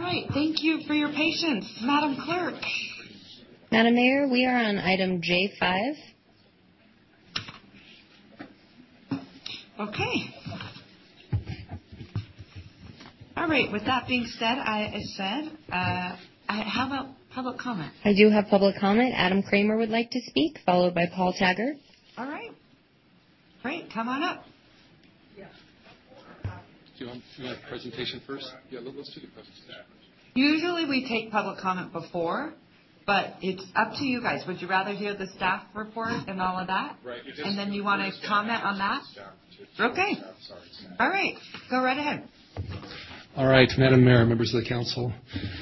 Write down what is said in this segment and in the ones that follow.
right, thank you for your patience. Madam Clerk. Madam Mayor, we are on item J5. Okay. All right, with that being said, how about public comment? I do have public comment. Adam Kramer would like to speak, followed by Paul Taggart. All right. Great, come on up. Do you want a presentation first? Yeah, let's do the presentation. Usually we take public comment before, but it's up to you guys. Would you rather hear the staff report and all of that? Right. And then you want to comment on that? Okay. All right. Go right ahead. All right, Madam Mayor, members of the council,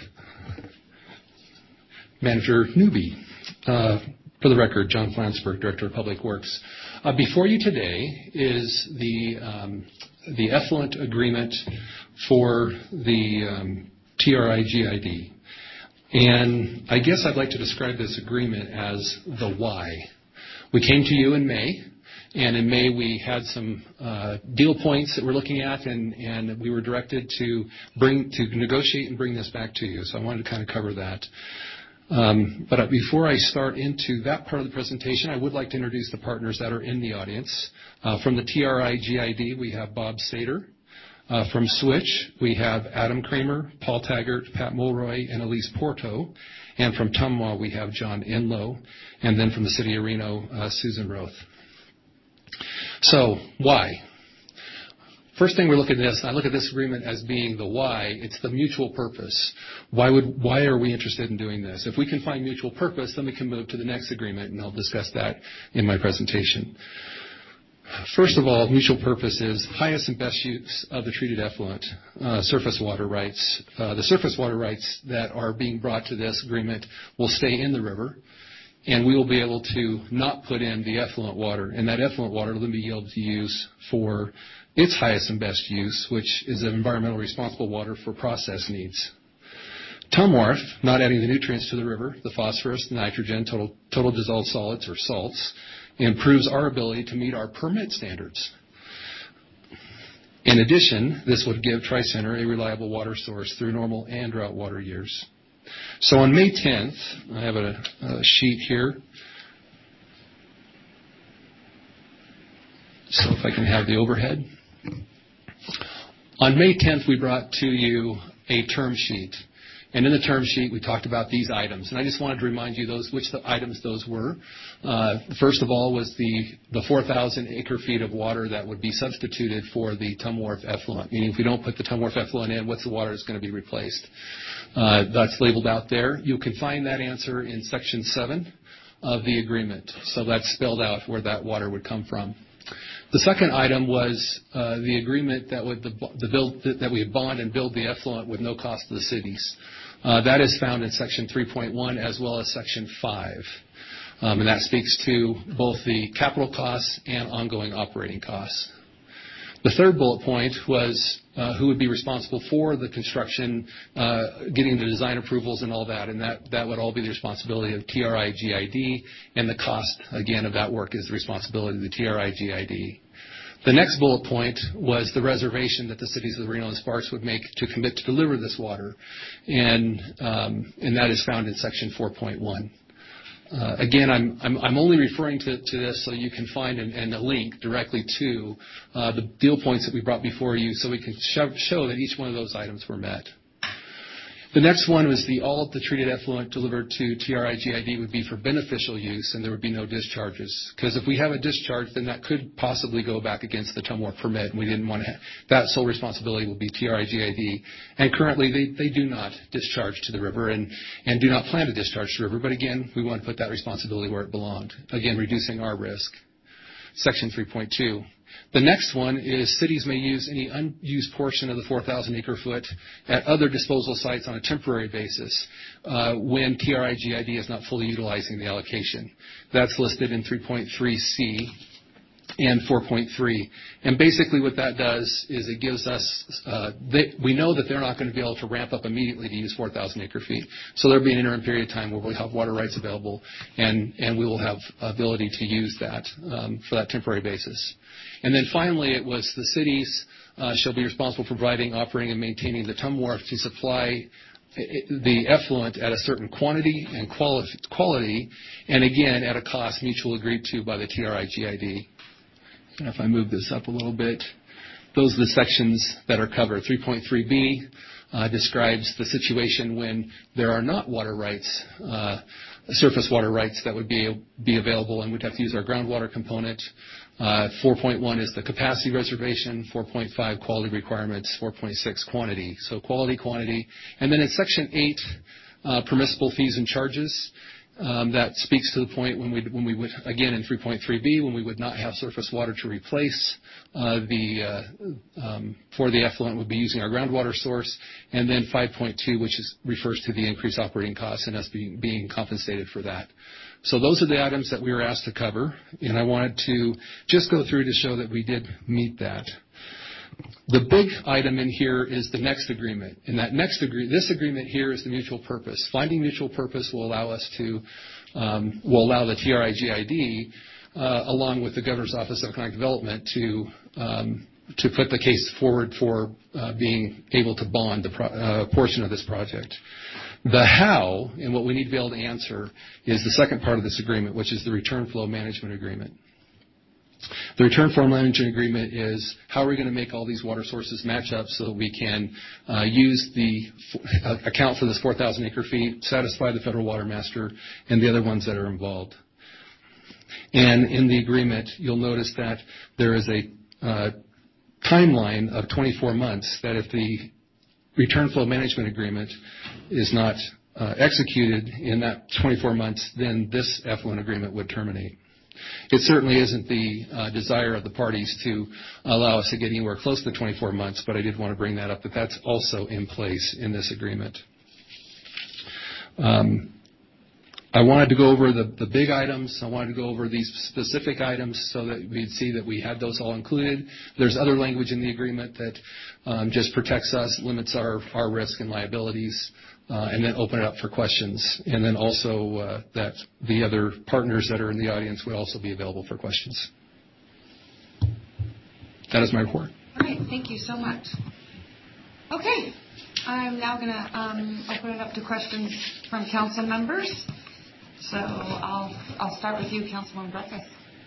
Manager Newby. For the record, John Flansburgh, Director of Public Works. Before you today is the effluent agreement for the TRI-GID. And I guess I'd like to describe this agreement as the why. We came to you in May, and in May we had some deal points that we're looking at, and we were directed to negotiate and bring this back to you. So I wanted to kind of cover that. But before I start into that part of the presentation, I would like to introduce the partners that are in the audience. From the TRI-GID, we have Bob Sater. From Switch, we have Adam Kramer, Paul Taggart, Pat Mulroy, and Elise Porto. And from Tumwa, we have John Enlow. And then from the City of Reno, Susan Roth. So, why? First thing we look at this, I look at this agreement as being the why. It's the mutual purpose. Why are we interested in doing this? If we can find mutual purpose, then we can move to the next agreement, and I'll discuss that in my presentation. First of all, mutual purpose is highest and best use of the treated effluent, surface water rights. The surface water rights that are being brought to this agreement will stay in the river, and we will be able to not put in the effluent water, and that effluent water will then be able to use for its highest and best use, which is an environmentally responsible water for process needs. Tumwharf, not adding the nutrients to the river, the phosphorus, the nitrogen, total dissolved solids or salts, improves our ability to meet our permit standards. In addition, this would give Tri-Center a reliable water source through normal and drought water years. So on May 10th, I have a sheet here. So if I can have the overhead. On May 10th, we brought to you a term sheet. And in the term sheet, we talked about these items. And I just wanted to remind you which items those were. First of all was the 4,000 acre-feet of water that would be substituted for the Tumwharf effluent. Meaning if we don't put the Tumwharf effluent in, what's the water that's going to be replaced? That's labeled out there. You can find that answer in Section 7 of the agreement. So that's spelled out where that water would come from. The second item was the agreement that we would bond and build the effluent with no cost to the cities. That is found in Section 3.1 as well as Section 5. And that speaks to both the capital costs and ongoing operating costs. The third bullet point was who would be responsible for the construction, getting the design approvals and all that, and that would all be the responsibility of TRI-GID, and the cost, again, of that work is the responsibility of the TRI-GID. The next bullet point was the reservation that the cities of Reno and Sparks would make to commit to deliver this water, and that is found in Section 4.1. Again, I'm only referring to this so you can find and a link directly to the deal points that we brought before you so we can show that each one of those items were met. The next one was all of the treated effluent delivered to TRI-GID would be for beneficial use, and there would be no discharges. Because if we have a discharge, then that could possibly go back against the Tumwharf permit, and we didn't want to have that. Sole responsibility will be TRI-GID. And currently, they do not discharge to the river and do not plan to discharge to the river. But again, we want to put that responsibility where it belonged. Again, reducing our risk. Section 3.2. The next one is cities may use any unused portion of the 4,000 acre-foot at other disposal sites on a temporary basis when TRI-GID is not fully utilizing the allocation. That's listed in 3.3C and 4.3. And basically what that does is it gives us, we know that they're not going to be able to ramp up immediately to use 4,000 acre-feet. So there'll be an interim period of time where we'll have water rights available and we will have ability to use that for that temporary basis. And then finally, it was the cities shall be responsible for providing, operating, and maintaining the Tumwharf to supply the effluent at a certain quantity and quality, and again at a cost mutually agreed to by the TRI-GID. And if I move this up a little bit, those are the sections that are covered. 3.3b describes the situation when there are not water rights, surface water rights that would be available, and we'd have to use our groundwater component. 4.1 is the capacity reservation, 4.5 quality requirements, 4.6 quantity. So quality, quantity. And then in Section 8, permissible fees and charges, that speaks to the point when we would, again in 3.3b, when we would not have surface water to replace for the effluent, would be using our groundwater source. And then 5.2, which refers to the increased operating costs and us being compensated for that. So those are the items that we were asked to cover, and I wanted to just go through to show that we did meet that. The big item in here is the next agreement, and this agreement here is the mutual purpose. Finding mutual purpose will allow us to, will allow the TRI-GID, along with the Governor's Office of Economic Development, to put the case forward for being able to bond the portion of this project. The how, and what we need to be able to answer, is the second part of this agreement, which is the return flow management agreement. The return flow management agreement is how are we going to make all these water sources match up so that we can account for this 4,000 acre feet, satisfy the federal water master, and the other ones that are involved. And in the agreement, you'll notice that there is a timeline of 24 months that if the return flow management agreement is not executed in that 24 months, then this effluent agreement would terminate. It certainly isn't the desire of the parties to allow us to get anywhere close to 24 months, but I did want to bring that up, that that's also in place in this agreement. I wanted to go over the big items. I wanted to go over these specific items so that we'd see that we had those all included. There's other language in the agreement that just protects us, limits our risk and liabilities, and then open it up for questions. And then also that the other partners that are in the audience would also be available for questions. That is my report. All right. Thank you so much. Okay. I'm now going to open it up to questions from council members. So I'll start with you, Councilwoman Breakfast.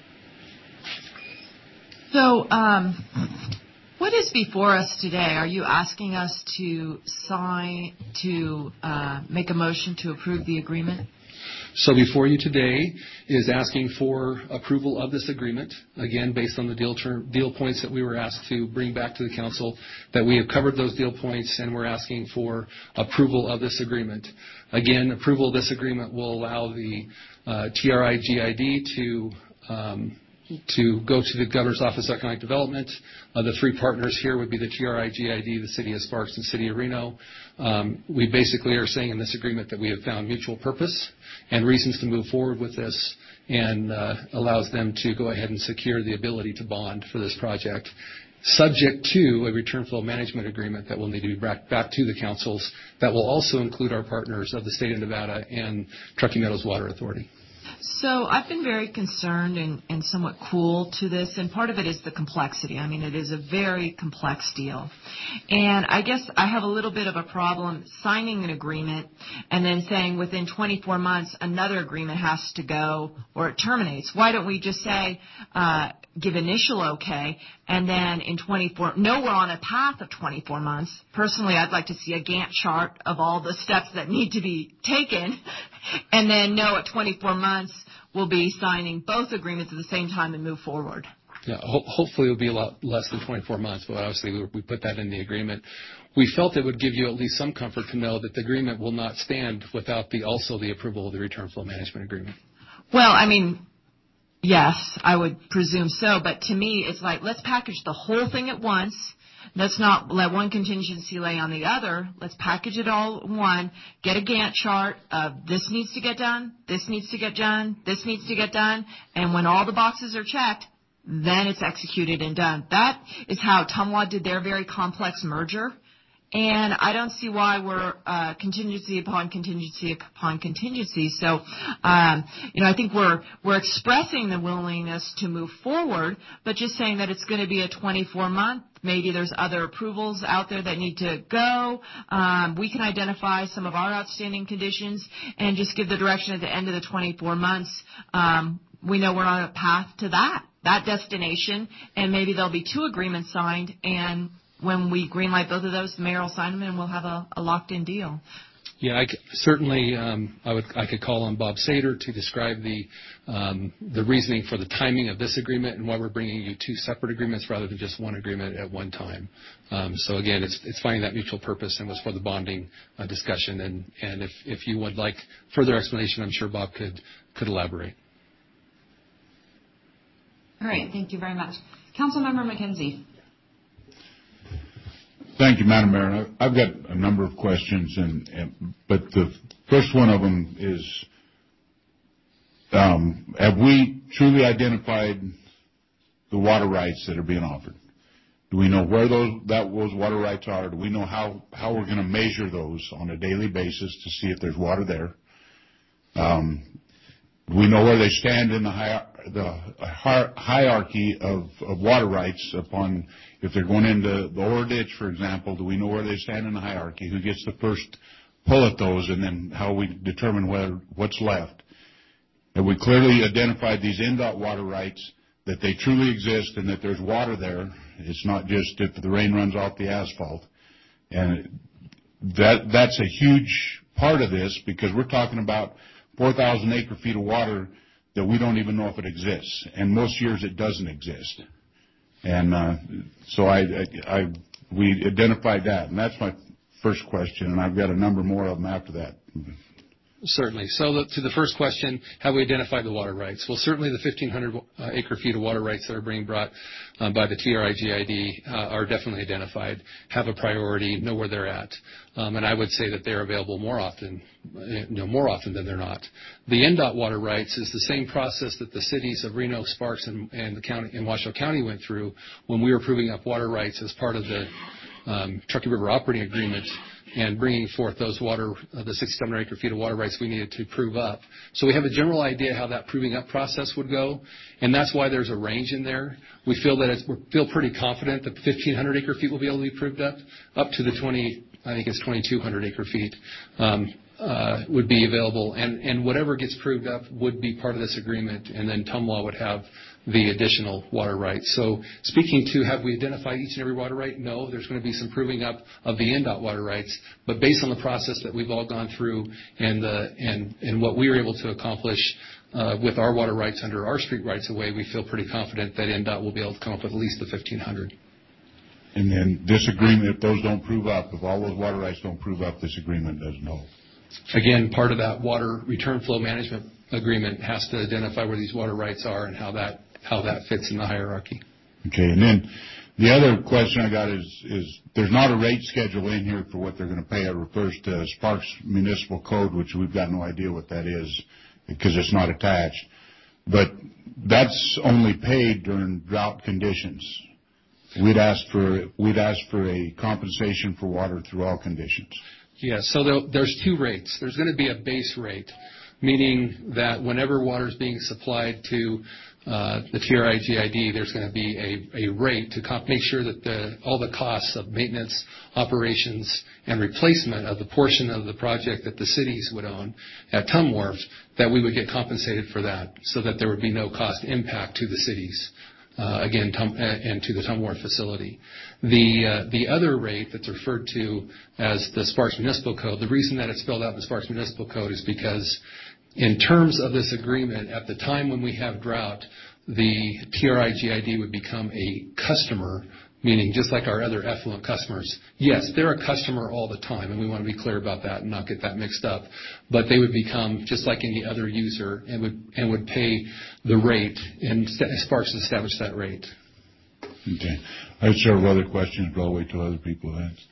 So what is before us today? Are you asking us to sign, to make a motion to approve the agreement? So before you today is asking for approval of this agreement, again, based on the deal points that we were asked to bring back to the council, that we have covered those deal points, and we're asking for approval of this agreement. Again, approval of this agreement will allow the TRI-GID to go to the Governor's Office of Economic Development. The three partners here would be the TRI-GID, the City of Sparks, and City of Reno. We basically are saying in this agreement that we have found mutual purpose and reasons to move forward with this, and allows them to go ahead and secure the ability to bond for this project, subject to a return flow management agreement that will need to be brought back to the councils that will also include our partners of the state of Nevada and Truckee Meadows Water Authority. So I've been very concerned and somewhat cool to this, and part of it is the complexity. I mean, it is a very complex deal. And I guess I have a little bit of a problem signing an agreement and then saying within 24 months another agreement has to go or it terminates. Why don't we just say give initial okay, and then in 24, no, we're on a path of 24 months. Personally, I'd like to see a Gantt chart of all the steps that need to be taken, and then no, at 24 months, we'll be signing both agreements at the same time and move forward. Yeah, hopefully it will be a lot less than 24 months, but obviously we put that in the agreement. We felt it would give you at least some comfort to know that the agreement will not stand without also the approval of the return flow management agreement. Well, I mean, yes, I would presume so, but to me, it's like, let's package the whole thing at once. Let's not let one contingency lay on the other. Let's package it all in one, get a Gantt chart of this needs to get done, this needs to get done, this needs to get done, and when all the boxes are checked, then it's executed and done. That is how Tumwa did their very complex merger, And I don't see why we're contingency upon contingency upon contingency. So, I think we're expressing the willingness to move forward, but just saying that it's going to be a 24-month. Maybe there's other approvals out there that need to go. We can identify some of our outstanding conditions and just give the direction at the end of the 24 months. We know we're on a path to that destination, and maybe there'll be 2 agreements signed, and when we greenlight both of those, the mayor will sign them, and we'll have a locked-in deal. Yeah, certainly. I could call on Bob Sater to describe the reasoning for the timing of this agreement and why we're bringing you 2 separate agreements rather than just 1 agreement at one time. So again, it's finding that mutual purpose and was for the bonding discussion. And if you would like further explanation, I'm sure Bob could elaborate. All right, thank you very much. Councilmember McKenzie. Thank you, Madam Mayor. I've got a number of questions, but the first one of them is, have we truly identified the water rights that are being offered? Do we know where those water rights are? Do we know how we're going to measure those on a daily basis to see if there's water there? Do we know where they stand in the hierarchy of water rights upon, if they're going into the Ore Ditch, for example, do we know where they stand in the hierarchy? Who gets the first pull at those, and then how we determine what's left? Have we clearly identified these NDOT water rights, that they truly exist and that there's water there? It's not just if the rain runs off the asphalt. And that's a huge part of this, because we're talking about 4,000 acre-feet of water that we don't even know if it exists, and most years it doesn't exist. And so we identified that, and that's my first question, and I've got a number more of them after that. Certainly. So to the first question, have we identified the water rights? Well, certainly the 1,500 acre-feet of water rights that are being brought by the TRIGID are definitely identified, have a priority, know where they're at. And I would say that they're available more often than they're not. The NDOT water rights is the same process that the cities of Reno, Sparks, and the county in Washoe County went through when we were proving up water rights as part of the Truckee River Operating Agreement, and bringing forth those the 6,700 acre-feet of water rights we needed to prove up. So we have a general idea how that proving up process would go, and that's why there's a range in there. We feel pretty confident that 1,500 acre-feet will be able to be proved up to the 2,200 acre-feet would be available, and whatever gets proved up would be part of this agreement, and then Tumwa would have the additional water rights. So speaking to, have we identified each and every water right? No, there's going to be some proving up of the NDOT water rights, but based on the process that we've all gone through and what we were able to accomplish with our water rights under our street rights of way, we feel pretty confident that NDOT will be able to come up with at least the 1,500. And then this agreement, if those don't prove up, if all those water rights don't prove up, this agreement doesn't hold. Again, part of that water return flow management agreement has to identify where these water rights are and how that fits in the hierarchy. Okay, and then the other question I got is there's not a rate schedule in here for what they're going to pay. It refers to Sparks Municipal Code, which we've got no idea what that is because it's not attached. But that's only paid during drought conditions. We'd ask for a compensation for water through all conditions. Yeah, so there's 2 rates. There's going to be a base rate, meaning that whenever water is being supplied to the TRIGID, there's going to be a rate to make sure that all the costs of maintenance, operations, and replacement of the portion of the project that the cities would own at Tum Wharf, that we would get compensated for that, so that there would be no cost impact to the cities. And to the Tum Wharf facility. The other rate that's referred to as the Sparks Municipal Code, the reason that it's spelled out in the Sparks Municipal Code is because in terms of this agreement, at the time when we have drought, the TRIGID would become a customer, meaning just like our other effluent customers. Yes, they're a customer all the time, and we want to be clear about that and not get that mixed up. But they would become just like any other user and would pay the rate, and Sparks established that rate. Okay. I have several other questions, but I'll wait till other people ask.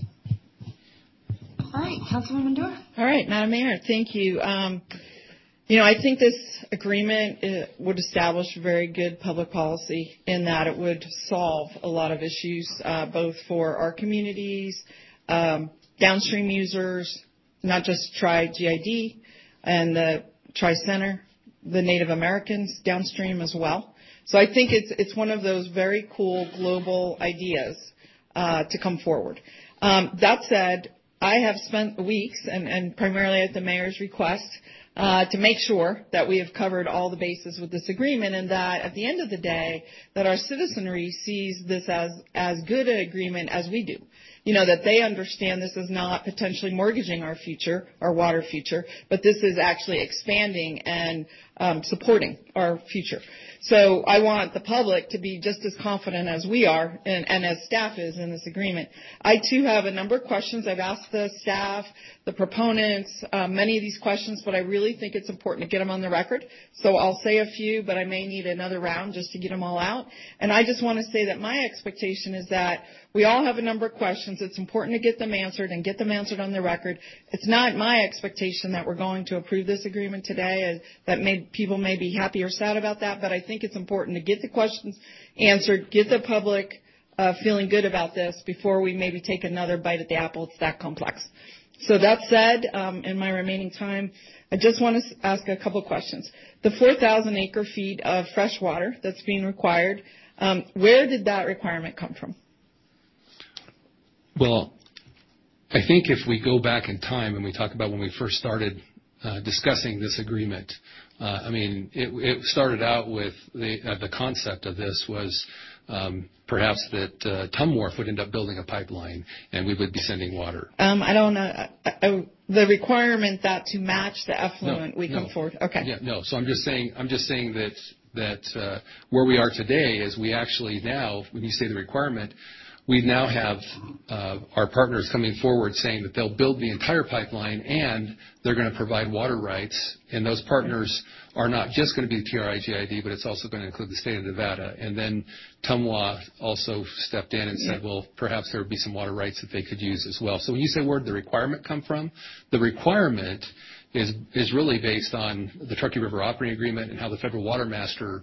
All right, Councilwoman Dorr. All right, Madam Mayor, thank you. I think this agreement would establish very good public policy in that it would solve a lot of issues, both for our communities, downstream users, not just Tri-GID and the Tri-Center, the Native Americans downstream as well. So I think it's one of those very cool global ideas to come forward. That said, I have spent weeks, and primarily at the mayor's request, to make sure that we have covered all the bases with this agreement, and that at the end of the day, that our citizenry sees this as good an agreement as we do. You know, that they understand this is not potentially mortgaging our future, our water future, but this is actually expanding and supporting our future. So I want the public to be just as confident as we are and as staff is in this agreement. I, too, have a number of questions. I've asked the staff, the proponents, many of these questions, but I really think it's important to get them on the record. So I'll say a few, but I may need another round just to get them all out. And I just want to say that my expectation is that we all have a number of questions. It's important to get them answered and get them answered on the record. It's not my expectation that we're going to approve this agreement today. That people may be happy or sad about that, but I think it's important to get the questions answered, get the public feeling good about this before we maybe take another bite at the apple. It's that complex. So that said, in my remaining time, I just want to ask a couple questions. The 4,000 acre feet of fresh water that's being required, where did that requirement come from? Well, I think if we go back in time and we talk about when we first started discussing this agreement, it started out with the concept of this was perhaps that Tumwharf would end up building a pipeline and we would be sending water. I don't know. The requirement that to match the effluent come forward. Okay. Yeah, no. So I'm just saying that where we are today is we actually now, when you say the requirement, we now have our partners coming forward saying that they'll build the entire pipeline and they're going to provide water rights. And those partners are not just going to be TRI-GID, but it's also going to include the state of Nevada. And then Tumwa also stepped in and said, well, perhaps there would be some water rights that they could use as well. So when you say where did the requirement come from, the requirement is really based on the Truckee River Operating Agreement and how the Federal Water Master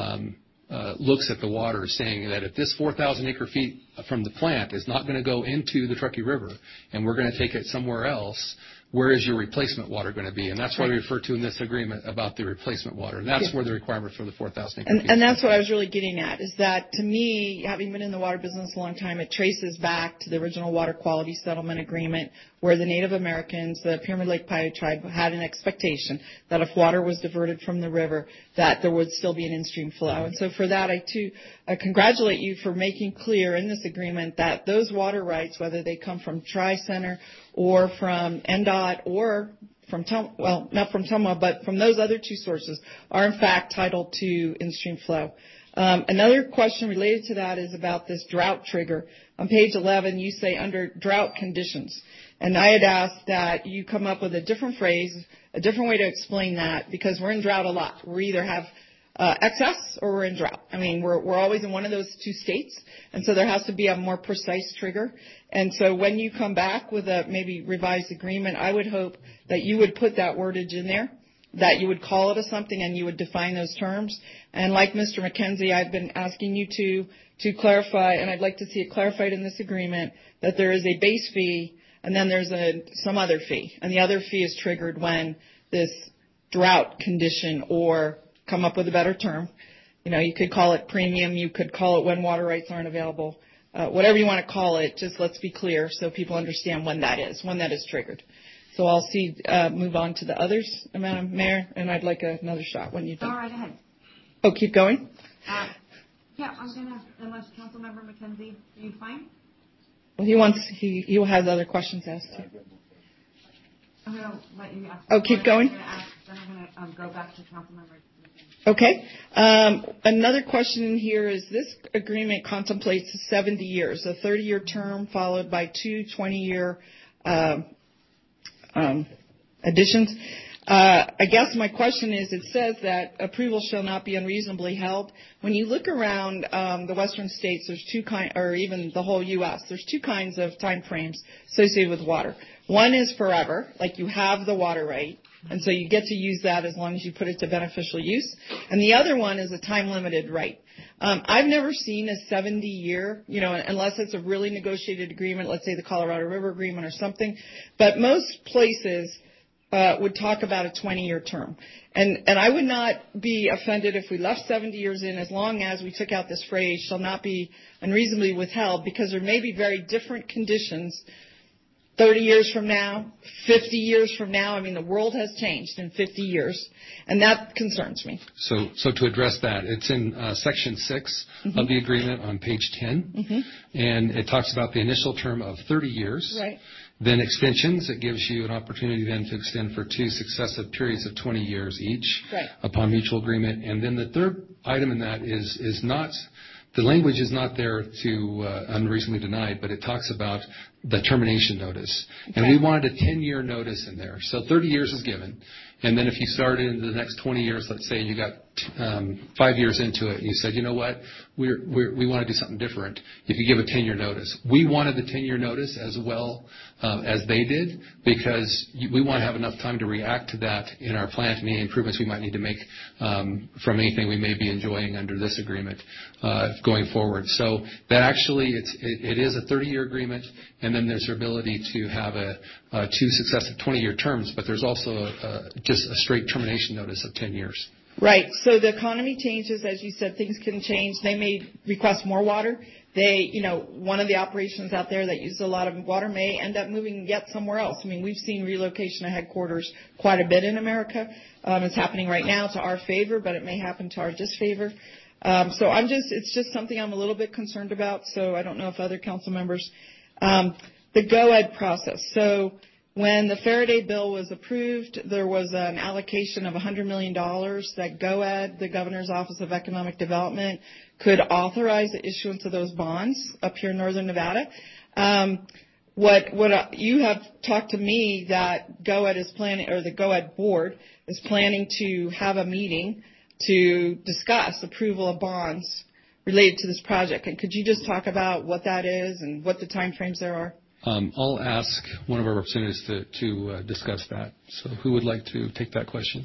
looks at the water, saying that if this 4,000 acre feet from the plant is not going to go into the Truckee River and we're going to take it somewhere else, where is your replacement water going to be? And that's why we refer to in this agreement about the replacement water. And that's where the requirement for the 4,000 acre feet. And that's what I was really getting at, is that to me, having been in the water business a long time, it traces back to the original Water Quality Settlement Agreement, where the Native Americans, the Pyramid Lake Paiute tribe, had an expectation that if water was diverted from the river, that there would still be an in-stream flow. And so for that, I too congratulate you for making clear in this agreement that those water rights, whether they come from Tri-Center or from NDOT or from not from Tumwa, but from those other two sources, are in fact titled to in-stream flow. Another question related to that is about this drought trigger. On page 11, you say under drought conditions. And I had asked that you come up with a different phrase, a different way to explain that, because we're in drought a lot. We either have excess or we're in drought. I mean, we're always in one of those two states, and so there has to be a more precise trigger. And so when you come back with a maybe revised agreement, I would hope that you would put that wordage in there, that you would call it a something and you would define those terms. And like Mr. McKenzie, I've been asking you to clarify, and I'd like to see it clarified in this agreement, that there is a base fee and then there's some other fee. And the other fee is triggered when this drought condition, or come up with a better term. You know, you could call it premium. You could call it when water rights aren't available. Whatever you want to call it, just let's be clear so people understand when that is triggered. So I'll move on to the others, Madam Mayor, and I'd like another shot when you're done. Go right ahead. Oh, keep going? Yeah, I'm going to, unless Councilmember McKenzie, are you fine? Well, he has other questions asked too. I'm going to let you ask. Oh, keep going? Then I'm going to go back to Councilmember. Okay. Another question in here is this agreement contemplates 70 years, a 30-year term followed by two 20-year additions. I guess my question is, it says that approval shall not be unreasonably held. When you look around the western states, there's two kinds, or even the whole U.S., there's two kinds of time frames associated with water. One is forever, like you have the water right, and so you get to use that as long as you put it to beneficial use. And the other one is a time-limited right. I've never seen a 70-year, unless it's a really negotiated agreement, let's say the Colorado River Agreement or something. But most places would talk about a 20-year term. And I would not be offended if we left 70 years in, as long as we took out this phrase, shall not be unreasonably withheld, because there may be very different conditions 30 years from now, 50 years from now. I mean, the world has changed in 50 years, and that concerns me. So to address that, it's in Section 6 of the agreement on page 10, and it talks about the initial term of 30 years. Right. Then extensions, it gives you an opportunity then to extend for 2 successive periods of 20 years each upon mutual agreement. And then the third item in that is not, the language is not there to unreasonably denied, but it talks about the termination notice. And we wanted a 10-year notice in there. So 30 years is given. And then if you started into the next 20 years, let's say you got 5 years into it, and you said, you know what, we want to do something different, if you give a 10-year notice. We wanted the 10-year notice as well as they did, because we want to have enough time to react to that in our plant and any improvements we might need to make from anything we may be enjoying under this agreement going forward. So that actually, it is a 30-year agreement, and then there's the ability to have 2 successive 20-year terms, but there's also just a straight termination notice of 10 years. Right. So the economy changes, as you said, things can change. They may request more water. One of the operations out there that uses a lot of water may end up moving yet somewhere else. I mean, we've seen relocation of headquarters quite a bit in America. It's happening right now to our favor, but it may happen to our disfavor. So it's just something I'm a little bit concerned about. So I don't know if other council members, the GOED process. So when the Faraday bill was approved, there was an allocation of $100 million that GOED, the Governor's Office of Economic Development, could authorize the issuance of those bonds up here in northern Nevada. What you have talked to me that GOED is planning, or the GOED board is planning to have a meeting to discuss approval of bonds related to this project. And could you just talk about what that is and what the time frames there are? I'll ask one of our representatives to discuss that. So who would like to take that question?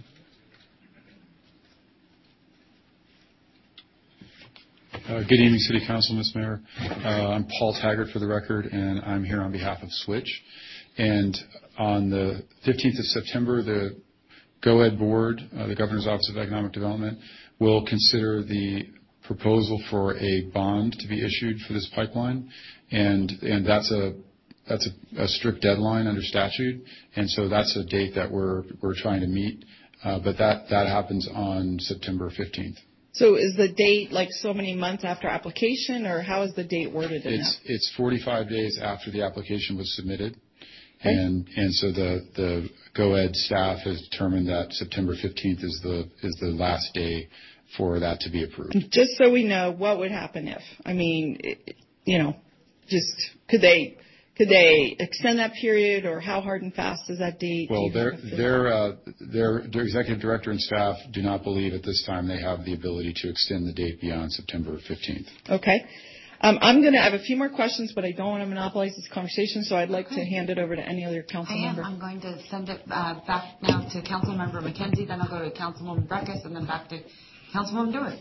Good evening, City Council, Ms. Mayor. I'm Paul Taggart, for the record, and I'm here on behalf of Switch. And on the 15th of September, the GOED board, the Governor's Office of Economic Development, will consider the proposal for a bond to be issued for this pipeline, and that's a strict deadline under statute, and so that's a date that we're trying to meet. But that happens on September 15th. So is the date like so many months after application, or how is the date worded in that? It's 45 days after the application was submitted, okay. and so the GOED staff has determined that September 15th is the last day for that to be approved. Just so we know, what would happen if? I mean, just could they extend that period, or how hard and fast is that date? Well, their executive director and staff do not believe at this time they have the ability to extend the date beyond September 15th. Okay. I'm going to have a few more questions, but I don't want to monopolize this conversation, so I'd like to hand it over to any other council member. I'm going to send it back now to Councilmember McKenzie, then I'll go to Councilwoman Breckus, and then back to Councilwoman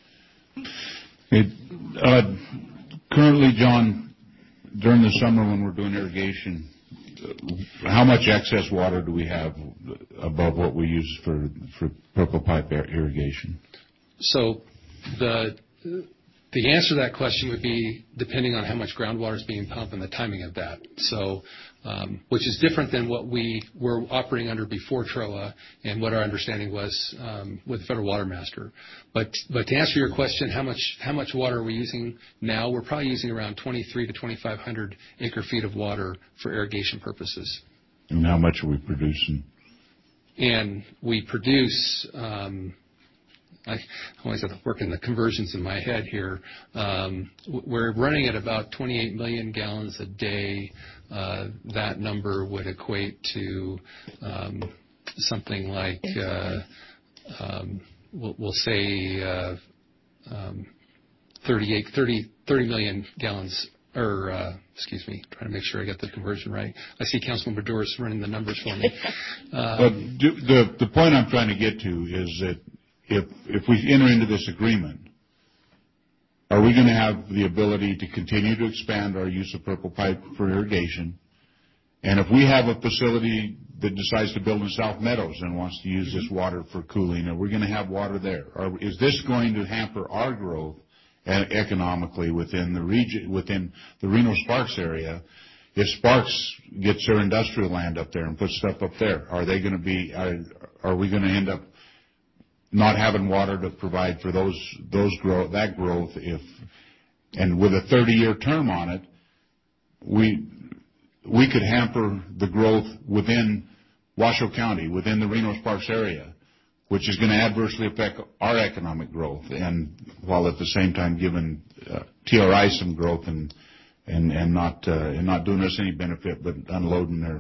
Dewitt. Currently, John, during the summer when we're doing irrigation, how much excess water do we have above what we use for purple pipe irrigation? So the answer to that question would be depending on how much groundwater is being pumped and the timing of that. So, which is different than what we were operating under before TROA and what our understanding was with the Federal Water Master. But to answer your question, how much water are we using now? We're probably using around 2,300 to 2,500 acre feet of water for irrigation purposes. And how much are we producing? And we produce. I always have to work in the conversions in my head here. We're running at about 28 million gallons a day. That number would equate to something like, we'll say 30 million gallons. Or, excuse me, trying to make sure I get the conversion right. I see Councilman Doris running the numbers for me. The point I'm trying to get to is that if we enter into this agreement, are we going to have the ability to continue to expand our use of purple pipe for irrigation? And if we have a facility that decides to build in South Meadows and wants to use this water for cooling, are we going to have water there? Or is this going to hamper our growth economically within the region, within the Reno-Sparks area? If Sparks gets their industrial land up there and puts stuff up there, are we going to end up not having water to provide for that growth? And with a 30-year term on it, we could hamper the growth within Washoe County, within the Reno-Sparks area, which is going to adversely affect our economic growth, and while at the same time giving TRI some growth and not doing us any benefit, but unloading their.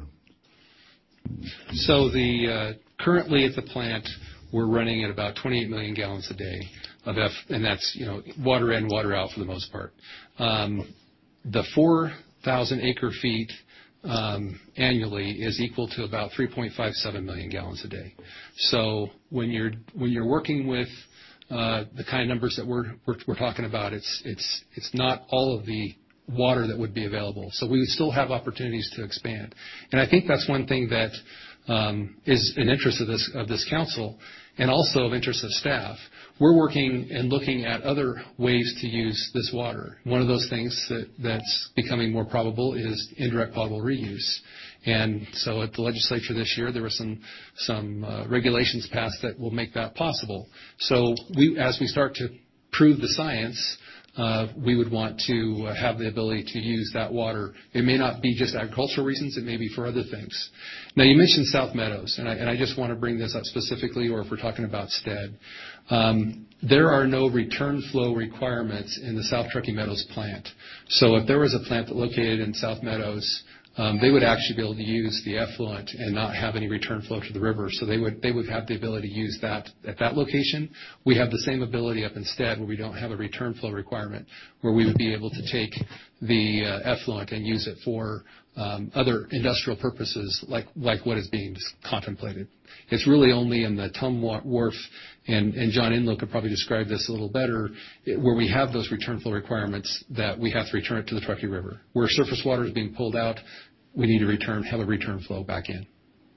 So currently at the plant, we're running at about 28 million gallons a day of and that's water in, water out for the most part. The 4,000 acre feet annually is equal to about 3.57 million gallons a day. So when you're working with the kind of numbers that we're talking about, it's not all of the water that would be available. So we would still have opportunities to expand. And I think that's one thing that is an interest of this council and also of interest of staff. We're working and looking at other ways to use this water. One of those things that's becoming more probable is indirect potable reuse. And so at the legislature this year, there were some regulations passed that will make that possible. So as we start to prove the science, we would want to have the ability to use that water. It may not be just agricultural reasons. It may be for other things. Now, you mentioned South Meadows, and I just want to bring this up specifically, or if we're talking about Stead. There are no return flow requirements in the South Truckee Meadows plant. So if there was a plant located in South Meadows, they would actually be able to use the effluent and not have any return flow to the river. So they would have the ability to use that at that location. We have the same ability up instead where we don't have a return flow requirement, where we would be able to take the effluent and use it for other industrial purposes like what is being contemplated. It's really only in the Tum Wharf, and John Inlow could probably describe this a little better, where we have those return flow requirements that we have to return it to the Truckee River. Where surface water is being pulled out, we need to have a return flow back in.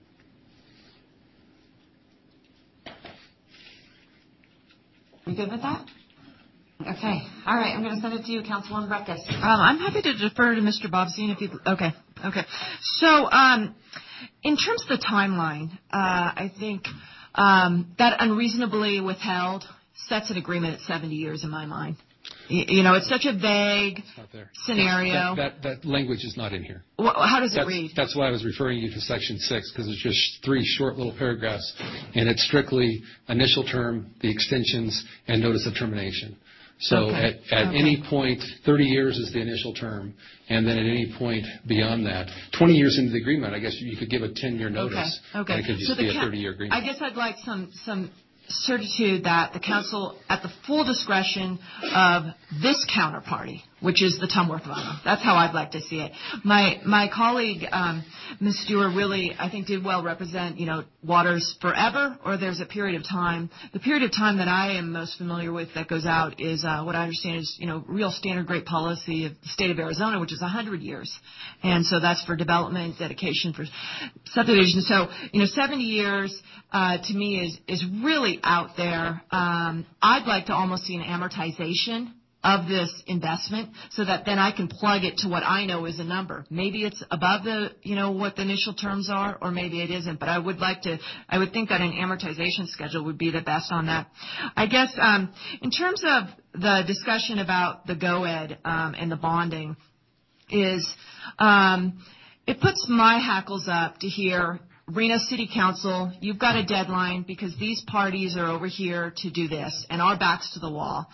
You good with that? Okay. All right. I'm going to send it to you, Councilwoman Breckus. I'm happy to defer to Mr. Bobzien if you. Okay. So, in terms of the timeline, I think that unreasonably withheld sets an agreement at 70 years in my mind. It's such a vague scenario. That language is not in here. Well, how does it read? That's why I was referring you to Section 6, because it's just 3 short little paragraphs, and it's strictly initial term, the extensions, and notice of termination. So at any point, 30 years is the initial term, and then at any point beyond that, 20 years into the agreement, I guess you could give a 10-year notice. Okay. And it could just be a 30-year agreement. I guess I'd like some certitude that the council, at the full discretion of this counterparty, which is the Tum Wharf Line. That's how I'd like to see it. My colleague, Ms. Stewart, really, I think, did well represent, water's forever, or there's a period of time. The period of time that I am most familiar with that goes out is what I understand is, real standard great policy of the state of Arizona, which is 100 years. And so that's for development, dedication, for subdivision. So, 70 years, to me is really out there. I'd like to almost see an amortization of this investment so that then I can plug it to what I know is a number. Maybe it's above what the initial terms are, or maybe it isn't, but I would think that an amortization schedule would be the best on that. I guess, in terms of the discussion about the GOED, and the bonding is, it puts my hackles up to hear Reno City Council, you've got a deadline because these parties are over here to do this, and our back's to the wall.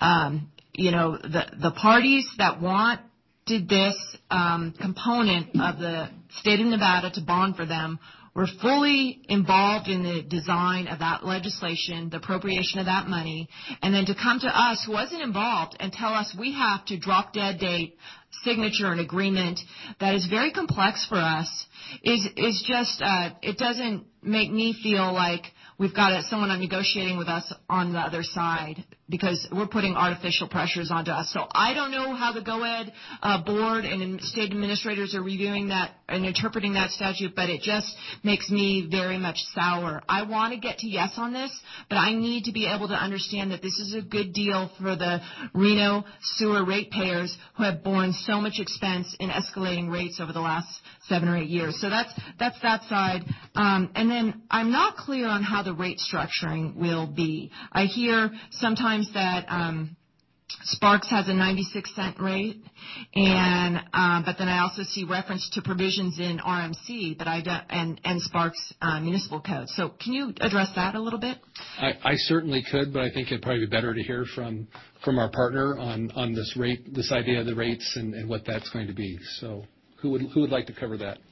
The parties that wanted this component of the state of Nevada to bond for them were fully involved in the design of that legislation, the appropriation of that money, and then to come to us who wasn't involved and tell us we have to drop dead date signature an agreement that is very complex for us is just it doesn't make me feel like we've got someone negotiating with us on the other side. because we're putting artificial pressures onto us. So I don't know how the GOED board and state administrators are reviewing that and interpreting that statute, but it just makes me very much sour. I want to get to yes on this, but I need to be able to understand that this is a good deal for the Reno sewer ratepayers who have borne so much expense in escalating rates over the last 7 or 8 years. So that's that side. And then I'm not clear on how the rate structuring will be. I hear sometimes that Sparks has a 96-cent rate, and but then I also see reference to provisions in RMC, but and Sparks municipal code. So can you address that a little bit? I certainly could, but I think it'd probably be better to hear from our partner on this idea of the rates and what that's going to be. So who would like to cover that?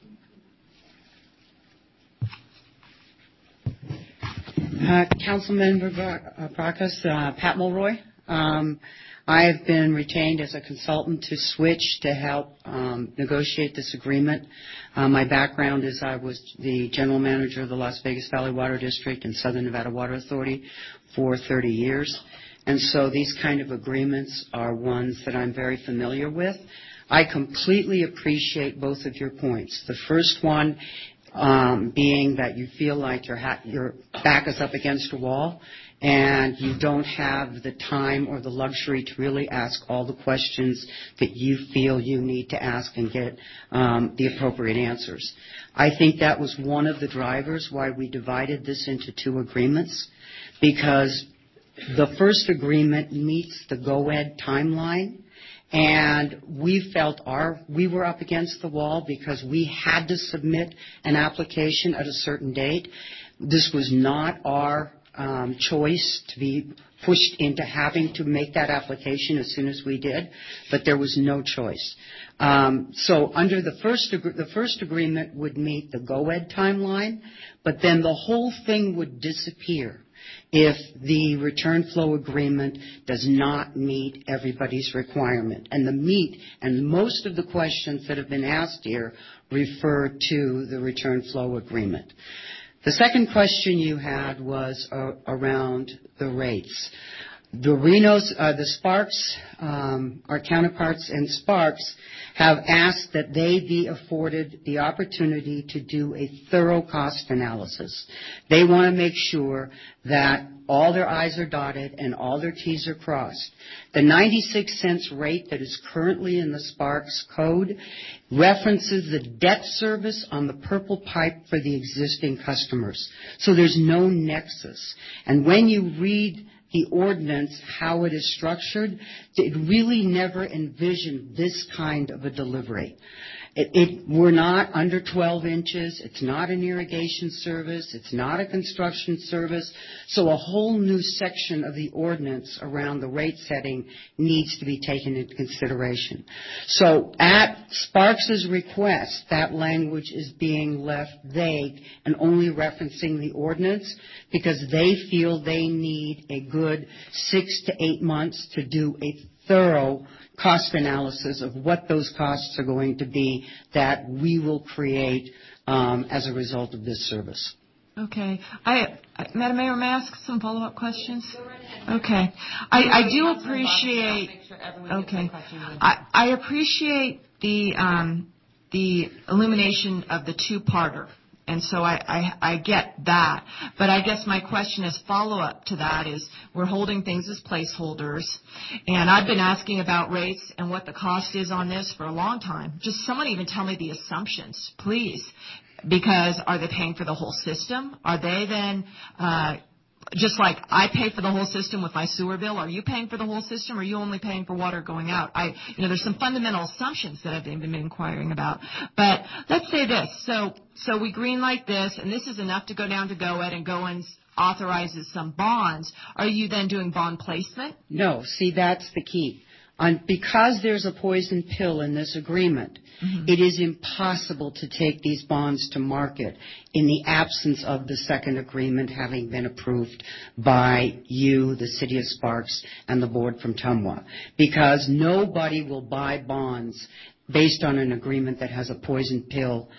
Councilmember Bacchus, Pat Mulroy. I have been retained as a consultant to Switch to help negotiate this agreement. My background is I was the general manager of the Las Vegas Valley Water District and Southern Nevada Water Authority for 30 years. And so these kind of agreements are ones that I'm very familiar with. I completely appreciate both of your points. The first one being that you feel like your back is up against a wall and you don't have the time or the luxury to really ask all the questions that you feel you need to ask and get the appropriate answers. I think that was one of the drivers why we divided this into 2 agreements, because the first agreement meets the GOED timeline. And we felt we were up against the wall because we had to submit an application at a certain date. This was not our choice to be pushed into having to make that application as soon as we did, but there was no choice. So under the first agreement would meet the GOED timeline, but then the whole thing would disappear if the return flow agreement does not meet everybody's requirement. And most of the questions that have been asked here refer to the return flow agreement. The second question you had was around the rates. The Sparks, our counterparts in Sparks, have asked that they be afforded the opportunity to do a thorough cost analysis. They want to make sure that all their I's are dotted and all their T's are crossed. The 96 cents rate that is currently in the Sparks code references the debt service on the purple pipe for the existing customers. So there's no nexus. And when you read the ordinance, how it is structured, it really never envisioned this kind of a delivery. We're not under 12 inches. It's not an irrigation service. It's not a construction service. So a whole new section of the ordinance around the rate setting needs to be taken into consideration. So at Sparks' request, that language is being left vague and only referencing the ordinance because they feel they need a good 6 to 8 months to do a thorough cost analysis of what those costs are going to be that we will create as a result of this service. Okay. Madam Mayor, may I ask some follow-up questions? Okay. I do appreciate. Okay. I appreciate the illumination of the two-parter. And so I get that. But I guess my question as follow-up to that is we're holding things as placeholders. And I've been asking about rates and what the cost is on this for a long time. Just someone even tell me the assumptions, please. Because are they paying for the whole system? Are they then just like I pay for the whole system with my sewer bill, are you paying for the whole system, or are you only paying for water going out? There's some fundamental assumptions that I've been inquiring about. But let's say this. So we greenlight this, and this is enough to go down to GOED, and GOED authorizes some bonds. Are you then doing bond placement? No. See, that's the key. Because there's a poison pill in this agreement, it is impossible to take these bonds to market in the absence of the second agreement having been approved by you, the City of Sparks, and the board from Tumwa. Because nobody will buy bonds based on an agreement that has a poison pill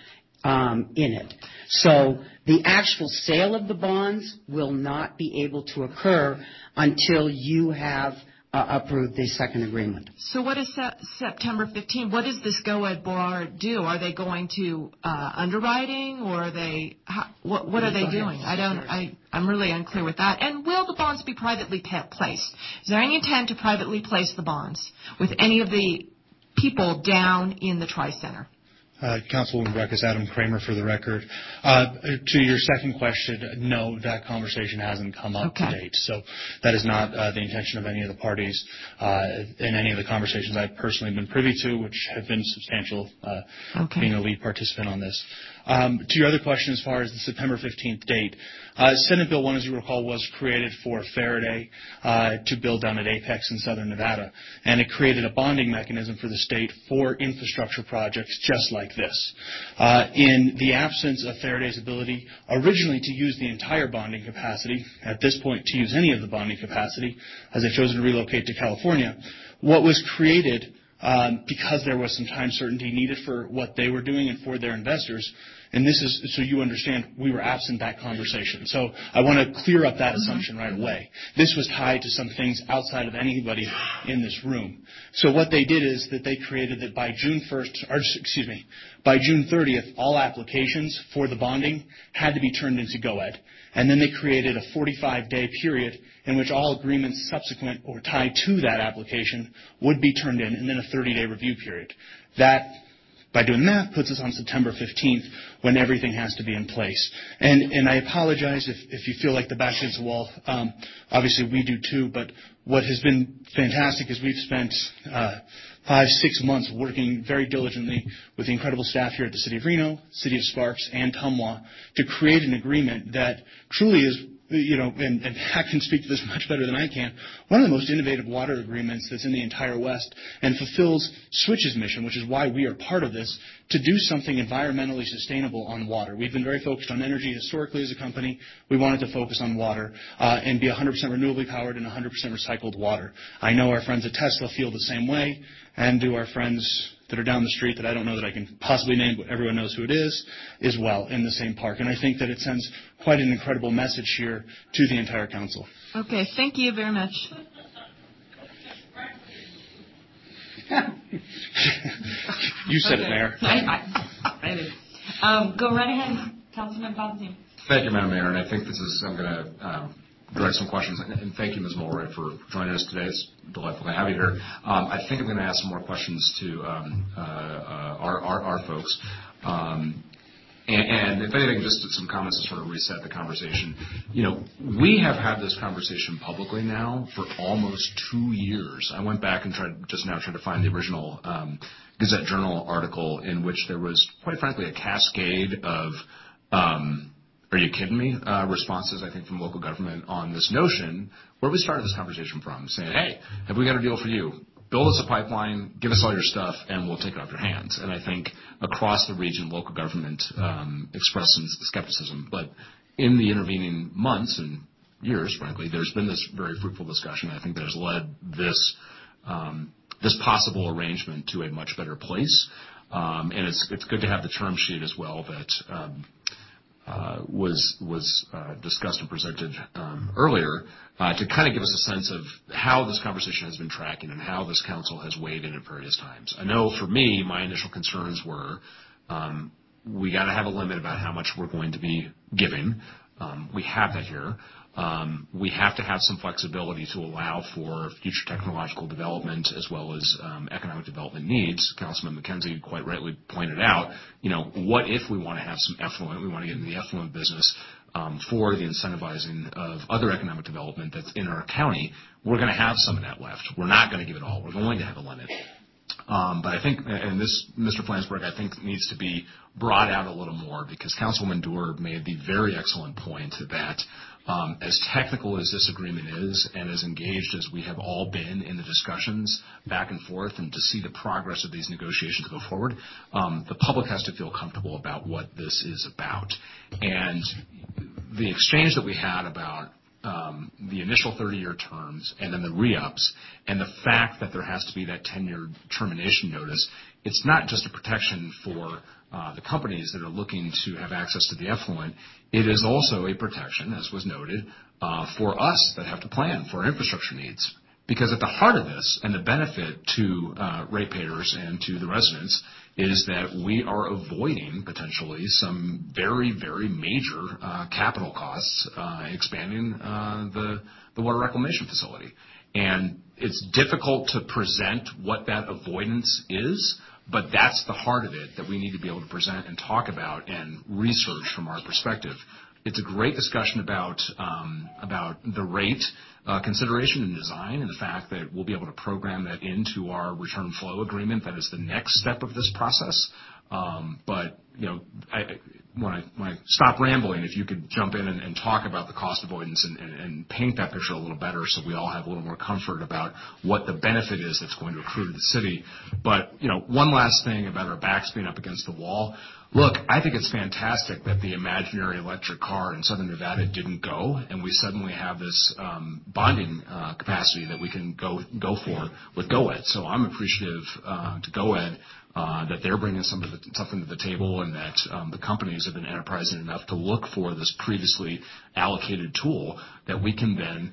in it. So the actual sale of the bonds will not be able to occur until you have approved the second agreement. So what is September 15? What does this Go-Ed Board do? Are they going to underwriting, or are they what are they doing? I'm really unclear with that. And will the bonds be privately placed? Is there any intent to privately place the bonds with any of the people down in the Tri-Center? Councilwoman Breckes, Adam Kramer for the record. To your second question, no, that conversation hasn't come up to date. So that is not the intention of any of the parties in any of the conversations I've personally been privy to, which have been substantial, being a lead participant on this. To your other question, as far as the September 15th date, Senate Bill 1, as you recall, was created for Faraday to build down at Apex in southern Nevada, and it created a bonding mechanism for the state for infrastructure projects just like this. In the absence of Faraday's ability originally to use the entire bonding capacity, at this point to use any of the bonding capacity, as they've chosen to relocate to California, what was created because there was some time certainty needed for what they were doing and for their investors. And this is, so you understand, we were absent that conversation. So I want to clear up that assumption right away. This was tied to some things outside of anybody in this room. So what they did is that they created that by June 30th, all applications for the bonding had to be turned into Go-Ed. And then they created a 45-day period in which all agreements subsequent or tied to that application would be turned in, and then a 30-day review period. That, by doing that, puts us on September 15th when everything has to be in place. And I apologize if you feel like the back against the wall. Obviously, we do too, but what has been fantastic is we've spent 5-6 months working very diligently with the incredible staff here at the City of Reno, City of Sparks, and Tumwa to create an agreement that truly is, and Pat can speak to this much better than I can, one of the most innovative water agreements that's in the entire West, and fulfills Switch's mission, which is why we are part of this, to do something environmentally sustainable on water. We've been very focused on energy historically as a company. We wanted to focus on water and be 100% renewably powered and 100% recycled water. I know our friends at Tesla feel the same way, and do our friends that are down the street that I don't know that I can possibly name, but everyone knows who it is, as well, in the same park. And I think that it sends quite an incredible message here to the entire council. Okay, thank you very much. You said it, Mayor. I did. Go right ahead, Councilman Bonzi. Thank you, Madam Mayor. And I think I'm going to direct some questions. And thank you, Ms. Mulroy, for joining us today. It's delightful to have you here. I think I'm going to ask some more questions to our folks. And if anything, just some comments to sort of reset the conversation. We have had this conversation publicly now for almost 2 years. I went back and tried to find the original Gazette Journal article in which there was, quite frankly, a cascade of are you kidding me? Responses, I think, from local government on this notion, where we started this conversation from, saying, hey, have we got a deal for you? Build us a pipeline, give us all your stuff, and we'll take it off your hands. And I think across the region, local government expressed some skepticism. But in the intervening months and years, frankly, there's been this very fruitful discussion, I think, that has led this possible arrangement to a much better place. And it's good to have the term sheet as well that was discussed and presented earlier to kind of give us a sense of how this conversation has been tracking and how this council has weighed in at various times. I know for me, my initial concerns were we got to have a limit about how much we're going to be giving. We have that here. We have to have some flexibility to allow for future technological development as well as economic development needs. Councilman McKenzie quite rightly pointed out, what if we want to have some effluent, we want to get into the effluent business for the incentivizing of other economic development that's in our county. We're going to have some of that left. We're not going to give it all. We're going to have a limit. But I think, and this, Mr. Flansburgh, I think needs to be brought out a little more because Councilwoman Doerr made the very excellent point that as technical as this agreement is and as engaged as we have all been in the discussions back and forth and to see the progress of these negotiations go forward, the public has to feel comfortable about what this is about. And the exchange that we had about the initial 30-year terms and then the re-ups and the fact that there has to be that 10-year termination notice, it's not just a protection for the companies that are looking to have access to the effluent, it is also a protection, as was noted, for us that have to plan for our infrastructure needs. Because at the heart of this, and the benefit to ratepayers and to the residents, is that we are avoiding potentially some very, very major capital costs expanding the water reclamation facility. And it's difficult to present what that avoidance is, but that's the heart of it that we need to be able to present and talk about and research from our perspective. It's a great discussion about the rate consideration and design, and the fact that we'll be able to program that into our return flow agreement. That is the next step of this process. But when I stop rambling, if you could jump in and talk about the cost avoidance and paint that picture a little better, so we all have a little more comfort about what the benefit is that's going to accrue to the city. But one last thing about our backs being up against the wall. Look, I think it's fantastic that the imaginary electric car in Southern Nevada didn't go, and we suddenly have this bonding capacity that we can go for with GoEd. So I'm appreciative to GoEd that they're bringing something to the table, and that the companies have been enterprising enough to look for this previously allocated tool that we can then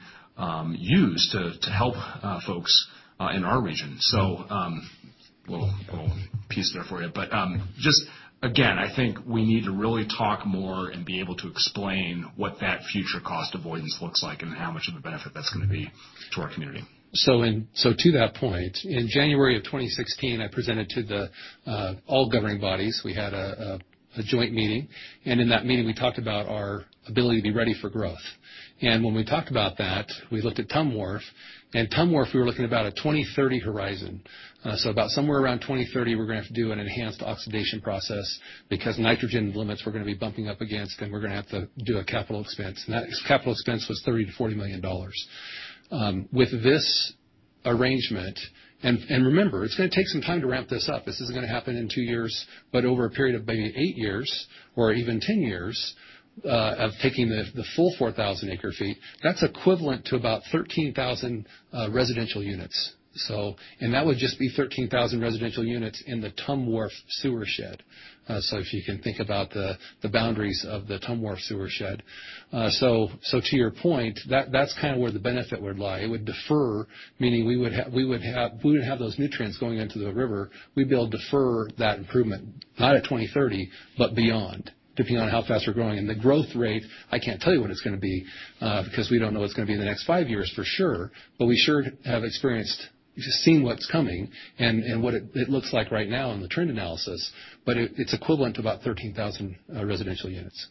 use to help folks in our region. So little piece there for you, but just. Again, I think we need to really talk more and be able to explain what that future cost avoidance looks like and how much of a benefit that's going to be to our community. So to that point, in January of 2016, I presented to the all governing bodies. We had a joint meeting, and in that meeting we talked about our ability to be ready for growth. And when we talked about that, we looked at Tum Wharf. And Tum Wharf, we were looking at about a 2030 horizon. So about somewhere around 2030, we're going to have to do an enhanced oxidation process because nitrogen limits we're going to be bumping up against, and we're going to have to do a capital expense. And that capital expense was $30 to $40 million. With this arrangement, and remember, it's going to take some time to ramp this up. This isn't going to happen in 2 years, but over a period of maybe 8 years or even 10 years, of taking the full 4,000 acre feet, that's equivalent to about 13,000 residential units. So, and that would just be 13,000 residential units in the Tum Wharf sewer shed. So if you can think about the boundaries of the Tum Wharf sewer shed. So to your point, that's kind of where the benefit would lie. It would defer, meaning we would have those nutrients going into the river. We'd be able to defer that improvement, not at 2030, but beyond, depending on how fast we're growing. And the growth rate, I can't tell you what it's going to be because we don't know what it's going to be in the next 5 years for sure, but we sure have seen what's coming and what it looks like right now in the trend analysis, but it's equivalent to about 13,000 residential units.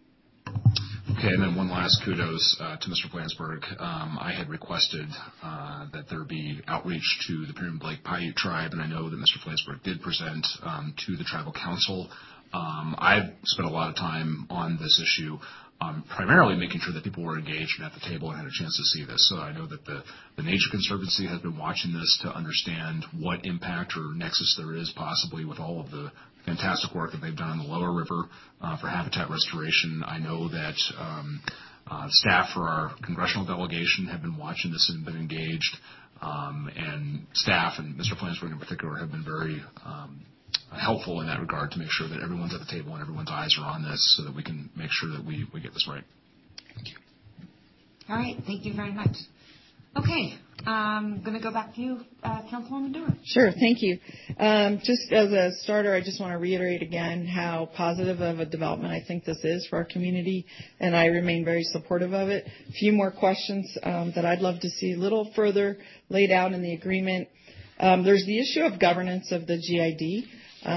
Okay, and then one last kudos to Mr. Flansburgh. I had requested that there be outreach to the Pyramid Lake Paiute tribe, and I know that Mr. Flansburgh did present to the tribal council. I've spent a lot of time on this issue, primarily making sure that people were engaged and at the table and had a chance to see this. So I know that the Nature Conservancy has been watching this to understand what impact or nexus there is possibly with all of the fantastic work that they've done in the lower river for habitat restoration. I know that staff for our congressional delegation have been watching this and been engaged, and staff and Mr. Flansburgh in particular have been very helpful in that regard to make sure that everyone's at the table and everyone's eyes are on this so that we can make sure that we get this right. Thank you. All right. Thank you very much. Okay. I'm going to go back to you, Councilwoman Dewar. Sure. Thank you. Just as a starter, I just want to reiterate again how positive of a development I think this is for our community, and I remain very supportive of it. A few more questions that I'd love to see a little further laid out in the agreement. There's the issue of governance of the GID.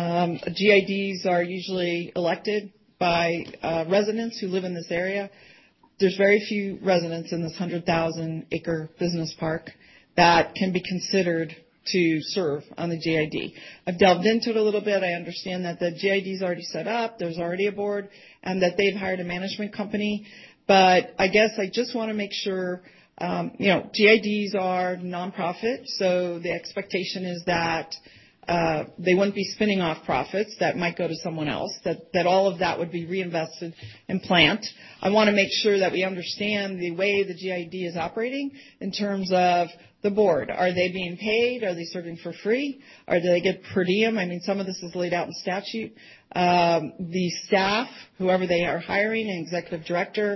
GIDs are usually elected by residents who live in this area. There's very few residents in this 100,000 acre business park that can be considered to serve on the GID. I've delved into it a little bit. I understand that the GID is already set up, there's already a board, and that they've hired a management company. But I guess I just want to make sure, GIDs are nonprofit, so the expectation is that they wouldn't be spinning off profits that might go to someone else, that all of that would be reinvested in plant. I want to make sure that we understand the way the GID is operating in terms of the board. Are they being paid? Are they serving for free? Or do they get per diem? I mean, some of this is laid out in statute. The staff, whoever they are hiring, an executive director,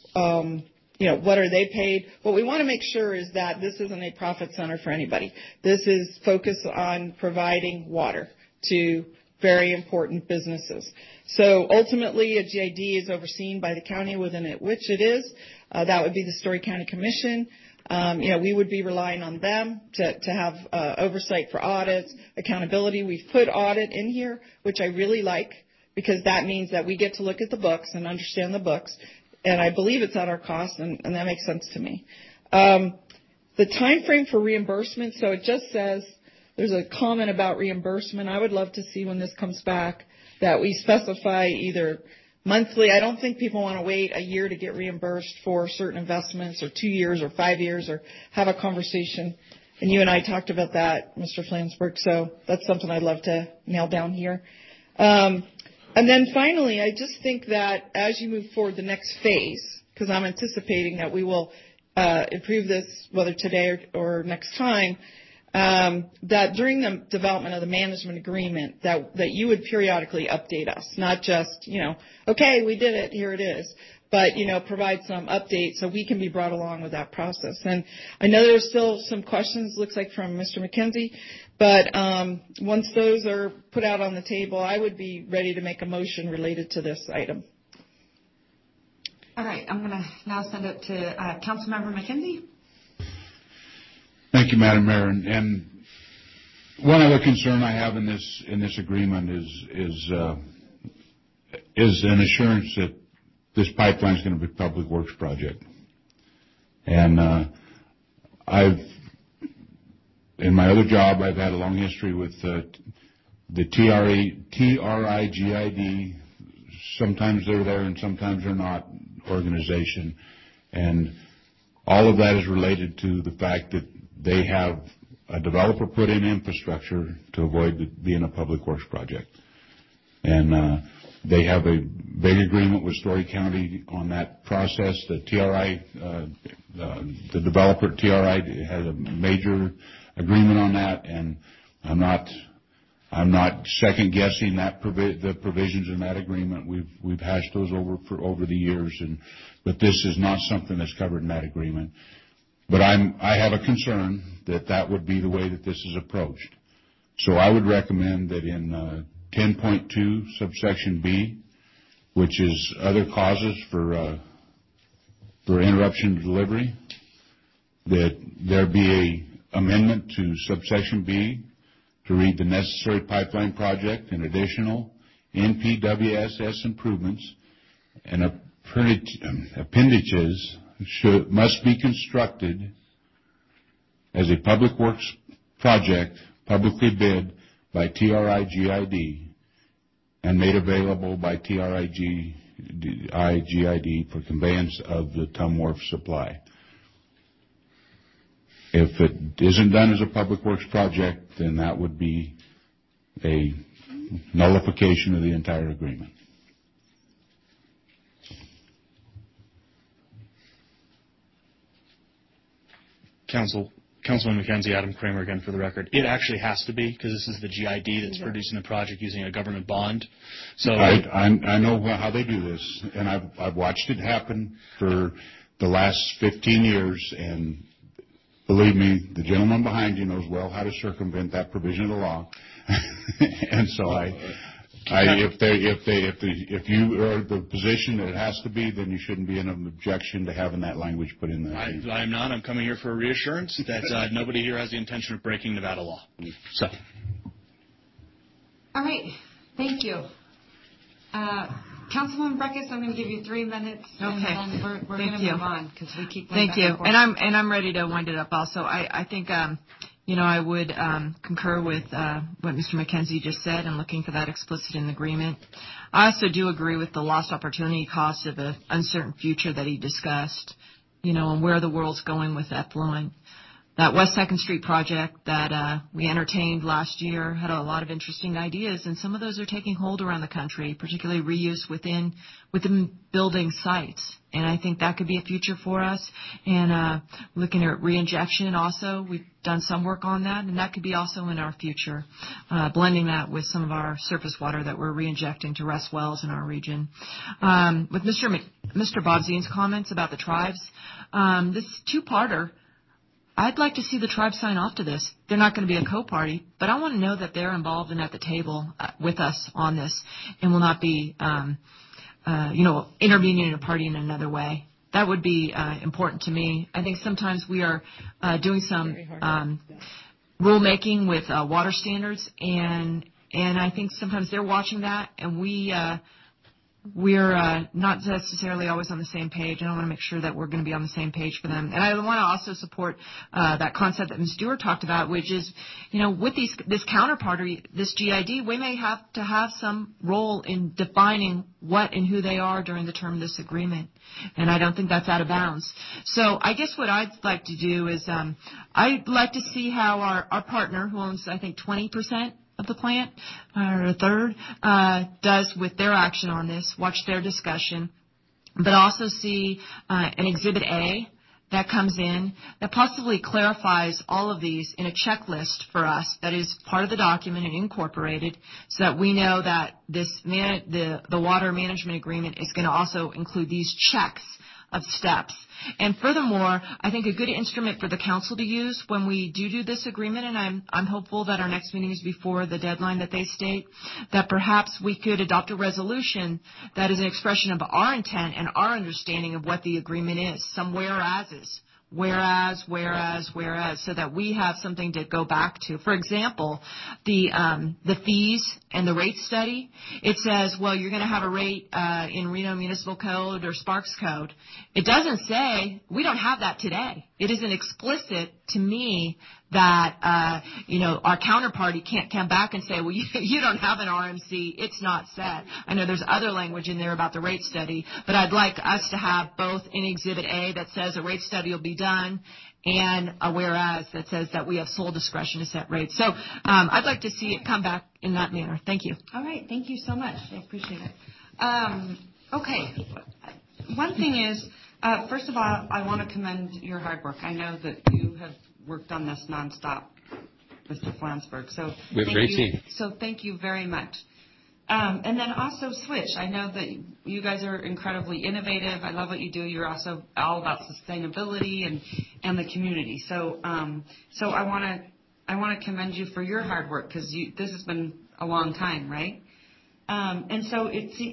what are they paid? What we want to make sure is that this isn't a profit center for anybody. This is focused on providing water to very important businesses. So ultimately, a GID is overseen by the county within it, which it is. That would be the Story County Commission. We would be relying on them to have oversight for audits, accountability. We've put audit in here, which I really like, because that means that we get to look at the books and understand the books. And I believe it's at our cost, and that makes sense to me. The time frame for reimbursement, so it just says there's a comment about reimbursement. I would love to see when this comes back that we specify either monthly. I don't think people want to wait a year to get reimbursed for certain investments, or 2 years or 5 years, or have a conversation. And you and I talked about that, Mr. Flansburgh, so that's something I'd love to nail down here. And then finally, I just think that as you move forward the next phase, because I'm anticipating that we will improve this whether today or next time, that during the development of the management agreement that you would periodically update us, not just, okay, we did it, here it is, but, provide some updates so we can be brought along with that process. And I know there's still some questions, looks like from Mr. McKenzie, but once those are put out on the table, I would be ready to make a motion related to this item. All right, I'm going to now send it to Councilmember McKenzie. Thank you, Madam Mayor. And one other concern I have in this agreement is an assurance that this pipeline is going to be a public works project. And in my other job, I've had a long history with the TRIGID. Sometimes they're there and sometimes they're not organization. And all of that is related to the fact that they have a developer put in infrastructure to avoid it being a public works project. And they have a big agreement with Story County on that process. The the developer TRI has a major agreement on that, and I'm not second guessing the provisions in that agreement. We've hashed those over the years, but this is not something that's covered in that agreement. But I have a concern that would be the way that this is approached. So I would recommend that in 10.2 subsection B, which is other causes for interruption to delivery, that there be a amendment to subsection B to read the necessary pipeline project and additional NPWSS improvements and appendages must be constructed as a public works project publicly bid by TRIGID and made available by TRIGID for conveyance of the Tum Wharf supply. If it isn't done as a public works project, then that would be a nullification of the entire agreement. Councilman McKenzie, Adam Kramer again for the record. It actually has to be, because this is the GID that's producing the project using a government bond. So I know how they do this, and I've watched it happen for the last 15 years, and believe me, the gentleman behind you knows well how to circumvent that provision of the law. And so if you are the position that it has to be, then you shouldn't be in an objection to having that language put in there. I am not. I'm coming here for a reassurance that nobody here has the intention of breaking Nevada law. So. All right. Thank you. Councilwoman Breckus, I'm going to give you 3 minutes. Okay. And then we're going to move on because we keep going Thank back you. and forth. And I'm ready to wind it up also. I think I would concur with what Mr. McKenzie just said and looking for that explicit in the agreement. I also do agree with the lost opportunity cost of an uncertain future that he discussed, and where the world's going with effluent. that West 2nd Street project that we entertained last year had a lot of interesting ideas, and some of those are taking hold around the country, particularly reuse within building sites. And I think that could be a future for us. And looking at reinjection also, we've done some work on that, and that could be also in our future, blending that with some of our surface water that we're reinjecting to rest wells in our region. With Mr. Bobzian's comments about the tribes, this two-parter, I'd like to see the tribe sign off to this. They're not going to be a co-party, but I want to know that they're involved and at the table with us on this and will not be, intervening in a party in another way. That would be important to me. I think sometimes we are doing some rulemaking with water standards, and I think sometimes they're watching that, and we're not necessarily always on the same page, and I want to make sure that we're going to be on the same page for them. And I want to also support that concept that Ms. Stewart talked about, which is, with this counterparty, this GID, we may have to have some role in defining what and who they are during the term of this agreement, and I don't think that's out of bounds. So I guess what I'd like to do is I'd like to see how our partner, who owns, I think, 20% of the plant, or a third, does with their action on this, watch their discussion, but also see an Exhibit A that comes in that possibly clarifies all of these in a checklist for us that is part of the document and incorporated, so that we know that the water management agreement is going to also include these checks of steps. And furthermore, I think a good instrument for the council to use when we do this agreement, and I'm hopeful that our next meeting is before the deadline that they state, that perhaps we could adopt a resolution that is an expression of our intent and our understanding of what the agreement is, some whereases. Whereas, so that we have something to go back to. For example, the fees and the rate study, it says, well, you're going to have a rate in Reno Municipal Code or Sparks Code. It doesn't say, we don't have that today. It isn't explicit to me that, our counterparty can't come back and say, well, you don't have an RMC. It's not set. I know there's other language in there about the rate study, but I'd like us to have both in Exhibit A that says a rate study will be done and a whereas that says that we have sole discretion to set rates. So I'd like to see it come back in that manner. Thank you. All right. Thank you so much. I appreciate it. Okay. One thing is, first of all, I want to commend your hard work. I know that you have worked on this nonstop, Mr. Flansburgh. So we have a great team. So thank you very much. And then also Switch. I know that you guys are incredibly innovative. I love what you do. You're also all about sustainability and the community. So I want to commend you for your hard work, because this has been a long time, right? And so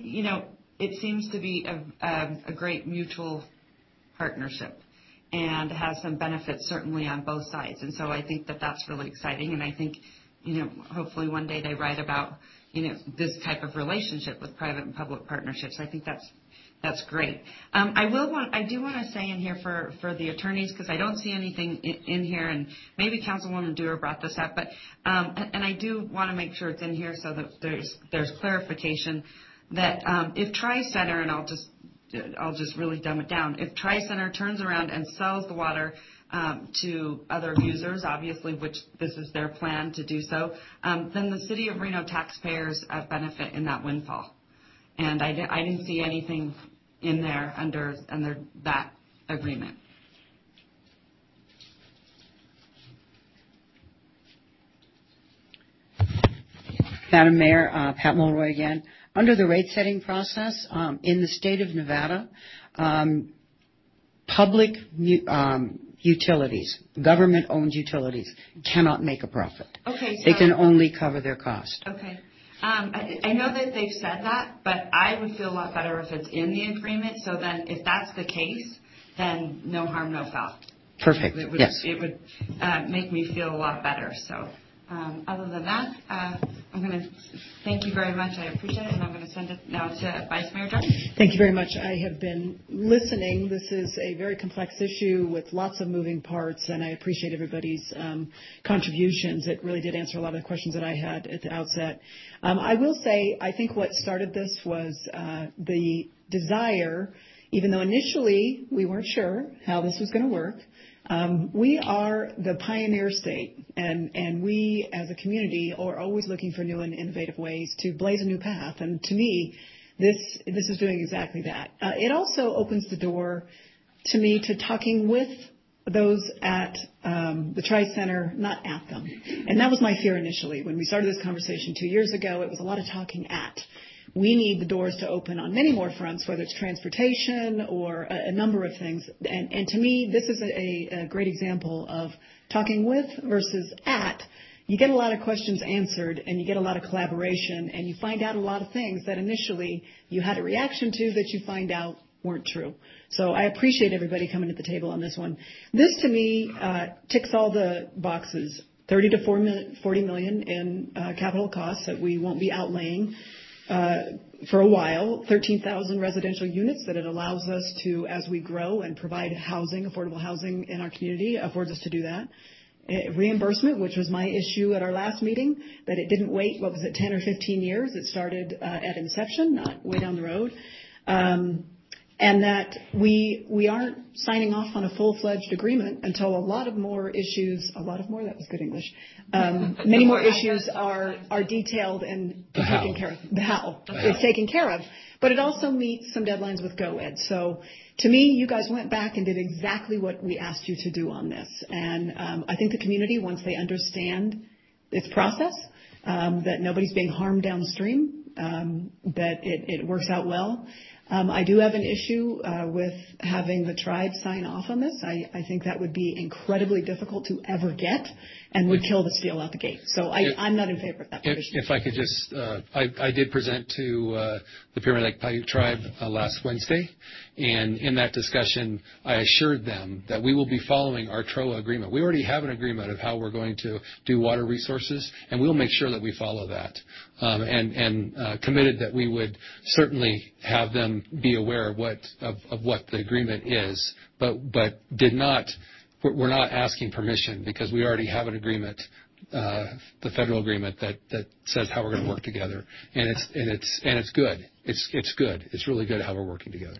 it seems to be a great mutual partnership and has some benefits certainly on both sides. And so I think that that's really exciting. And I think, hopefully one day they write about, this type of relationship with private and public partnerships. I think that's great. I do want to say in here for the attorneys, because I don't see anything in here, and maybe Councilwoman Dewar brought this up, but and I do want to make sure it's in here so that there's clarification that if Tri-Center, and I'll just really dumb it down, if Tri-Center turns around and sells the water to other users, obviously, which this is their plan to do so, then the City of Reno taxpayers benefit in that windfall. And I didn't see anything in there under that agreement. Madam Mayor, Pat Mulroy again. Under the rate setting process, in the state of Nevada, public utilities, government-owned utilities, cannot make a profit. Okay. They can only cover their cost. Okay. I know that they've said that, but I would feel a lot better if it's in the agreement. So then if that's the case, then no harm, no foul. Perfect. Yes. It would make me feel a lot better. So other than that, I'm going to thank you very much. I appreciate it, and I'm going to send it now to Vice Mayor Jordan. Thank you very much. I have been listening. This is a very complex issue with lots of moving parts, and I appreciate everybody's contributions. It really did answer a lot of the questions that I had at the outset. I will say I think what started this was the desire, even though initially we weren't sure how this was going to work, We are the pioneer state, and we as a community are always looking for new and innovative ways to blaze a new path. And to me, this is doing exactly that. It also opens the door to me to talking with those at the Tri-Center, not at them. And that was my fear initially. When we started this conversation 2 years ago, it was a lot of talking at. We need the doors to open on many more fronts, whether it's transportation or a number of things. And to me, this is a great example of talking with versus at. You get a lot of questions answered, and you get a lot of collaboration, and you find out a lot of things that initially you had a reaction to that you find out weren't true. So I appreciate everybody coming to the table on this one. This, to me, ticks all the boxes. 30 to 40 million in capital costs that we won't be outlaying for a while. 13,000 residential units that it allows us to, as we grow and provide housing, affordable housing in our community, affords us to do that. Reimbursement, which was my issue at our last meeting, that it didn't wait, 10 or 15 years. It started at inception, not way down the road. And that we aren't signing off on a full-fledged agreement until that was good English, many more issues are detailed and taken care of. The how is taken care of. But it also meets some deadlines with GoEd. So to me, you guys went back and did exactly what we asked you to do on this. And I think the community, once they understand its process, that nobody's being harmed downstream, that it works out well. I do have an issue with having the tribe sign off on this. I think that would be incredibly difficult to ever get and would kill the steel out the gate. So I'm not in favor of that provision. If I could just, I did present to the Pyramid Lake Paiute Tribe last Wednesday, and in that discussion, I assured them that we will be following our TROA agreement. We already have an agreement of how we're going to do water resources, and we'll make sure that we follow that, and committed that we would certainly have them be aware of what the agreement is, but did not. We're not asking permission because we already have an agreement, the federal agreement that says how we're going to work together, and it's good. It's good. It's really good how we're working together.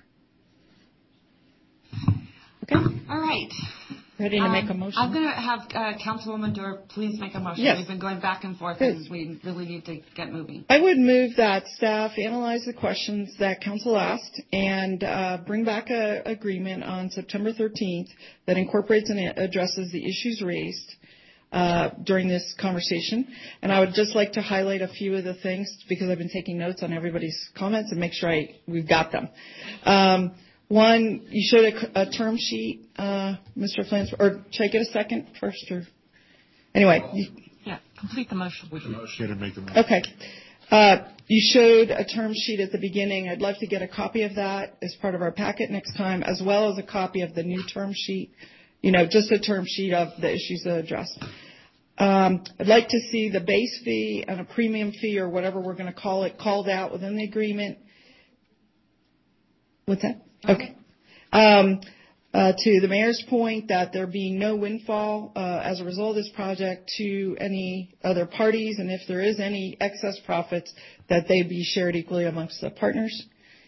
Okay. All right. Ready to make a motion? I'm going to have Councilwoman Dorr please make a motion. Yes. We've been going back and forth, and we really need to get moving. I would move that staff analyze the questions that Council asked and bring back an agreement on September 13th that incorporates and addresses the issues raised during this conversation. And I would just like to highlight a few of the things because I've been taking notes on everybody's comments and make sure we've got them. One, you showed a term sheet, Mr. Flans, or should I get a second first? Or anyway. Complete the motion. Okay. You showed a term sheet at the beginning. I'd love to get a copy of that as part of our packet next time, as well as a copy of the new term sheet, just a term sheet of the issues that are addressed. I'd like to see the base fee and a premium fee or whatever we're going to call it called out within the agreement. What's that? Okay. To the mayor's point that there being no windfall as a result of this project to any other parties, and if there is any excess profits, that they be shared equally amongst the partners.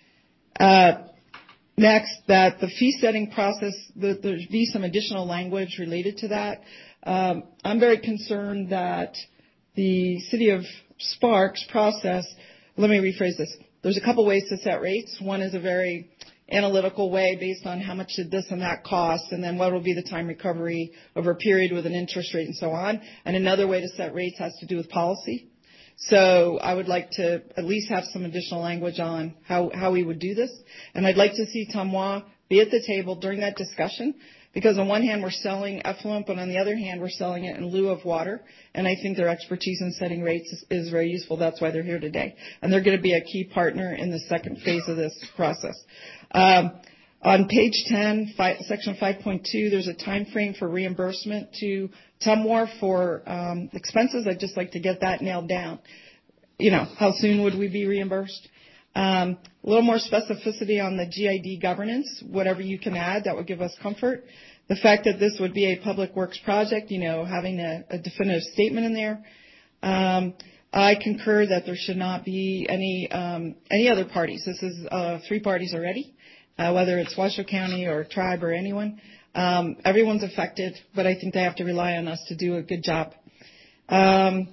Next, that the fee setting process, that there be some additional language related to that. I'm very concerned that the City of Sparks process, let me rephrase this. There's a couple ways to set rates. One is a very analytical way based on how much did this and that cost, and then what will be the time recovery over a period with an interest rate and so on. And another way to set rates has to do with policy. So I would like to at least have some additional language on how we would do this. And I'd like to see Tamoa be at the table during that discussion, because on one hand we're selling effluent, but on the other hand we're selling it in lieu of water. And I think their expertise in setting rates is very useful. That's why they're here today. And they're going to be a key partner in the second phase of this process. On page 10, section 5.2, there's a time frame for reimbursement to Tumwar for expenses. I'd just like to get that nailed down. How soon would we be reimbursed? A little more specificity on the GID governance, whatever you can add, that would give us comfort. The fact that this would be a public works project, having a definitive statement in there. I concur that there should not be any other parties. This is 3 parties already, whether it's Washoe County or tribe or anyone. Everyone's affected, but I think they have to rely on us to do a good job. I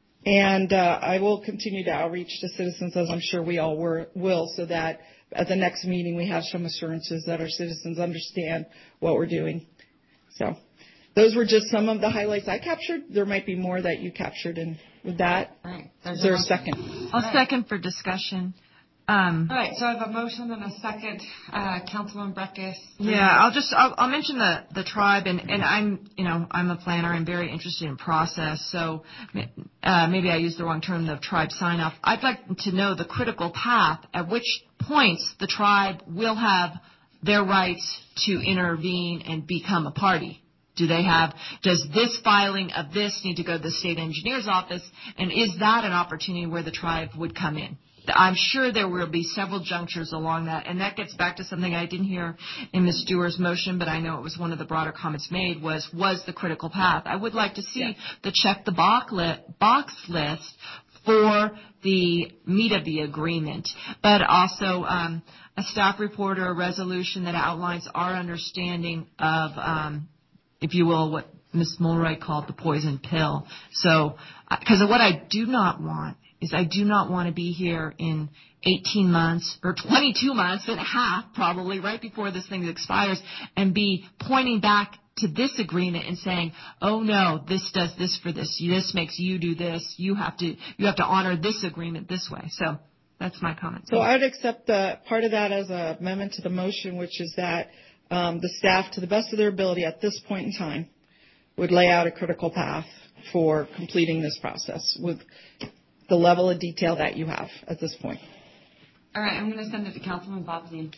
will continue to outreach to citizens, as I'm sure we all will, so that at the next meeting we have some assurances that our citizens understand what we're doing. So those were just some of the highlights I captured. There might be more that you captured. And with that, right. Is there a second? I'll second for discussion. All right, so I have a motion and a second. Councilman Breckus. Yeah, I'll mention the tribe, and I'm a planner. I'm very interested in process, so maybe I used the wrong term, the tribe sign off. I'd like to know the critical path at which points the tribe will have their rights to intervene and become a party. Does this filing of this need to go to the state engineer's office, and is that an opportunity where the tribe would come in? I'm sure there will be several junctures along that, and that gets back to something I didn't hear in Ms. Stewart's motion, but I know it was one of the broader comments made, was the critical path. I would like to see the check the box list for the meat of the agreement, but also a staff report or a resolution that outlines our understanding of, if you will, what Ms. Mulroy called the poison pill. So, because what I do not want is I do not want to be here in 18 months or 22 months and a half, probably right before this thing expires, and be pointing back to this agreement and saying, oh no, this does this for this. This makes you do this. You have to honor this agreement this way. So that's my comment. So I'd accept part of that as an amendment to the motion, which is that the staff, to the best of their ability at this point in time, would lay out a critical path for completing this process with the level of detail that you have at this point. All right, I'm going to send it to Councilman Bobzien.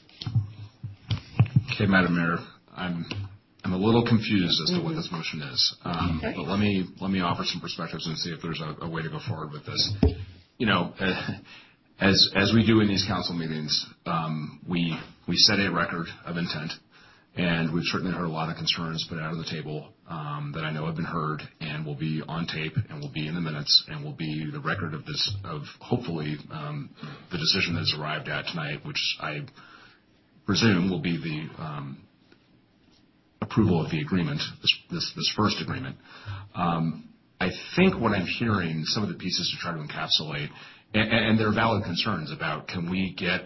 Okay, Madam Mayor, I'm a little confused as to what this motion is. But let me offer some perspectives and see if there's a way to go forward with this. You know, as we do in these council meetings, we set a record of intent. And we've certainly heard a lot of concerns put out on the table that I know have been heard and will be on tape and will be in the minutes and will be the record of this, of hopefully the decision that is arrived at tonight, which I presume will be the approval of the agreement, this first agreement. I think what I'm hearing, some of the pieces to try to encapsulate, and there are valid concerns about can we get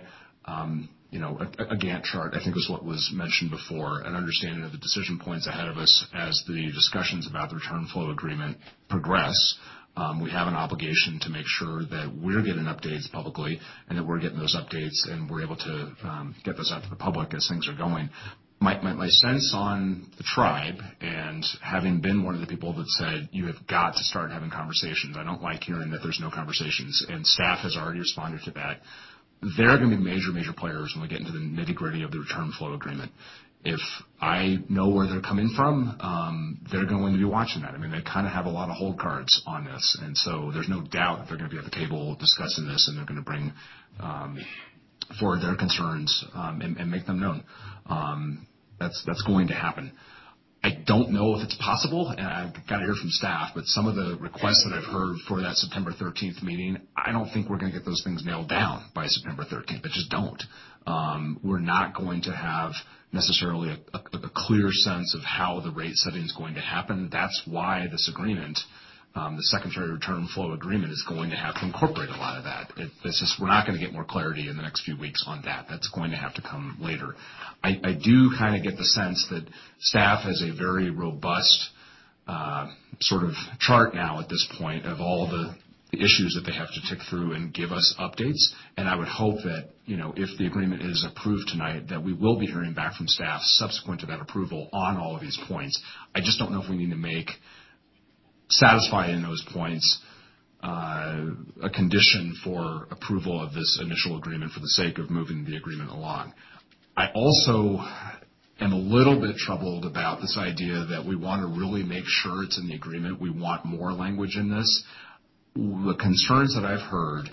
a Gantt chart, I think is what was mentioned before, an understanding of the decision points ahead of us as the discussions about the return flow agreement progress. We have an obligation to make sure that we're getting updates publicly and that we're getting those updates and we're able to get those out to the public as things are going. My sense on the tribe, and having been one of the people that said you have got to start having conversations, I don't like hearing that there's no conversations, and staff has already responded to that. They're going to be major players when we get into the nitty-gritty of the return flow agreement. If I know where they're coming from, they're going to be watching that. I mean, they kind of have a lot of hold cards on this, and so there's no doubt that they're going to be at the table discussing this, and they're going to bring forward their concerns and make them known. That's going to happen. I don't know if it's possible, and I've got to hear from staff, but some of the requests that I've heard for that September 13th meeting, I don't think we're going to get those things nailed down by September 13th. I just don't. We're not going to have necessarily a clear sense of how the rate setting is going to happen. That's why this agreement, the secondary return flow agreement, is going to have to incorporate a lot of that. We're not going to get more clarity in the next few weeks on that. That's going to have to come later. I do kind of get the sense that staff has a very robust sort of chart now at this point of all the issues that they have to tick through and give us updates. And I would hope that, if the agreement is approved tonight, that we will be hearing back from staff subsequent to that approval on all of these points. I just don't know if we need to make satisfying those points a condition for approval of this initial agreement for the sake of moving the agreement along. I also am a little bit troubled about this idea that we want to really make sure it's in the agreement. We want more language in this. The concerns that I've heard,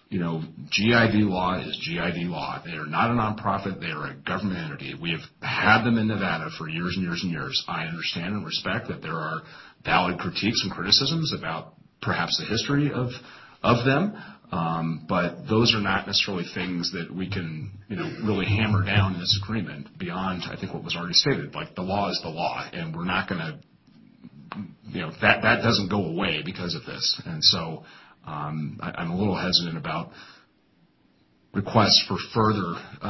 GID law is GID law. They are not a nonprofit. They are a government entity. We have had them in Nevada for years and years and years. I understand and respect that there are valid critiques and criticisms about perhaps the history of them. But those are not necessarily things that we can, really hammer down in this agreement beyond, I think, what was already stated. Like, the law is the law, and we're not going to, that doesn't go away because of this. And so I'm a little hesitant about requests for further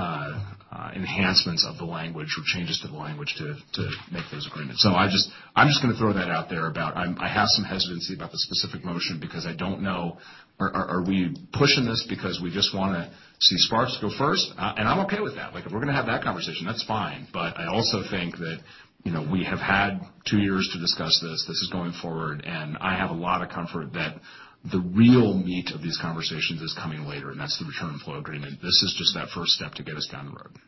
enhancements of the language or changes to the language to make those agreements. So I'm just going to throw that out there about I have some hesitancy about the specific motion because I don't know, are we pushing this because we just want to see Sparks go first? And I'm okay with that. Like, if we're going to have that conversation, that's fine. But I also think that, we have had 2 years to discuss this. This is going forward, and I have a lot of comfort that the real meat of these conversations is coming later, and that's the return flow agreement. This is just that first step to get us down the road.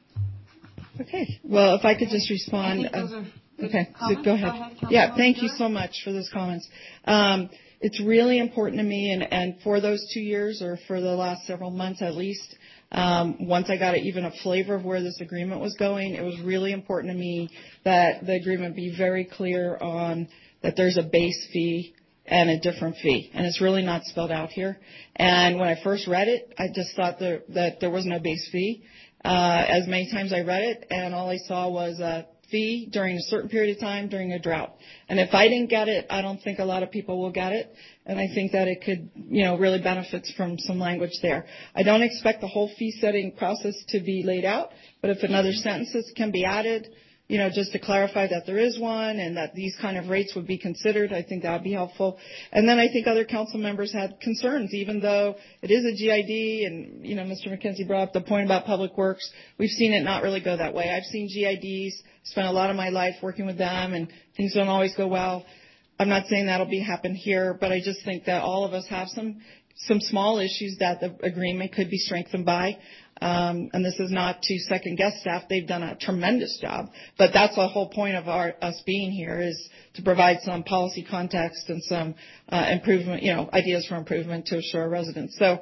Okay. Well, if I could just respond. Okay, so go ahead. Yeah, thank you so much for those comments. It's really important to me, and for those 2 years or for the last several months at least, once I got even a flavor of where this agreement was going, it was really important to me that the agreement be very clear on that there's a base fee and a different fee. And it's really not spelled out here. And when I first read it, I just thought that there was no base fee. As many times I read it, and all I saw was a fee during a certain period of time during a drought. And if I didn't get it, I don't think a lot of people will get it. And I think that it could, really benefits from some language there. I don't expect the whole fee setting process to be laid out, but if another sentences can be added, just to clarify that there is one and that these kind of rates would be considered, I think that would be helpful. And then I think other council members had concerns, even though it is a GID and, Mr. McKenzie brought up the point about Public Works. We've seen it not really go that way. I've seen GIDs, spent a lot of my life working with them, and things don't always go well. I'm not saying that'll happen here, but I just think that all of us have some small issues that the agreement could be strengthened by. And this is not to second guess staff. They've done a tremendous job. But that's the whole point of us being here, is to provide some policy context and some improvement, ideas for improvement to assure our residents. So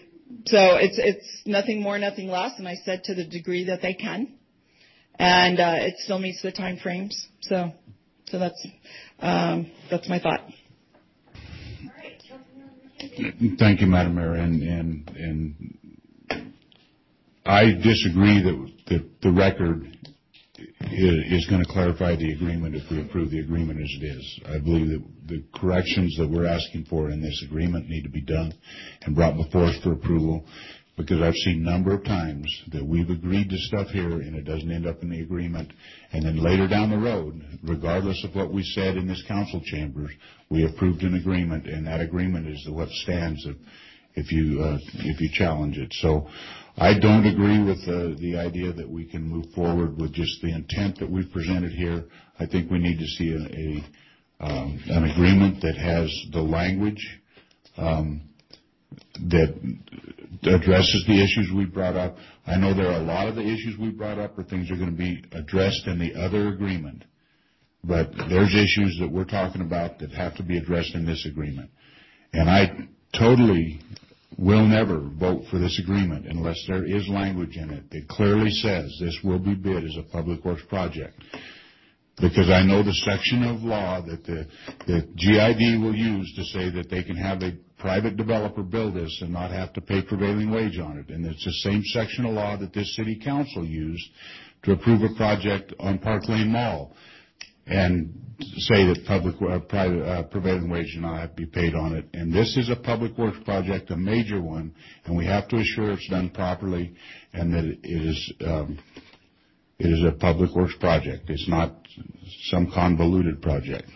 it's nothing more, nothing less. And I said to the degree that they can. And it still meets the time frames. So that's my thought. Thank you, Madam Mayor. And I disagree that the record is going to clarify the agreement if we approve the agreement as it is. I believe that the corrections that we're asking for in this agreement need to be done and brought before us for approval, because I've seen a number of times that we've agreed to stuff here and it doesn't end up in the agreement, and then later down the road, regardless of what we said in this council chambers, we approved an agreement, and that agreement is what stands if you challenge it. So I don't agree with the idea that we can move forward with just the intent that we've presented here. I think we need to see an agreement that has the language that addresses the issues we brought up. I know there are a lot of the issues we brought up are things that are going to be addressed in the other agreement, but there's issues that we're talking about that have to be addressed in this agreement. And I totally will never vote for this agreement unless there is language in it that clearly says this will be bid as a public works project. Because I know the section of law that the GID will use to say that they can have a private developer build this and not have to pay prevailing wage on it. And it's the same section of law that this city council used to approve a project on Park Lane Mall and say that private prevailing wage should not have to be paid on it. And this is a public works project, a major one, and we have to assure it's done properly and that it is a public works project. It's not some convoluted project.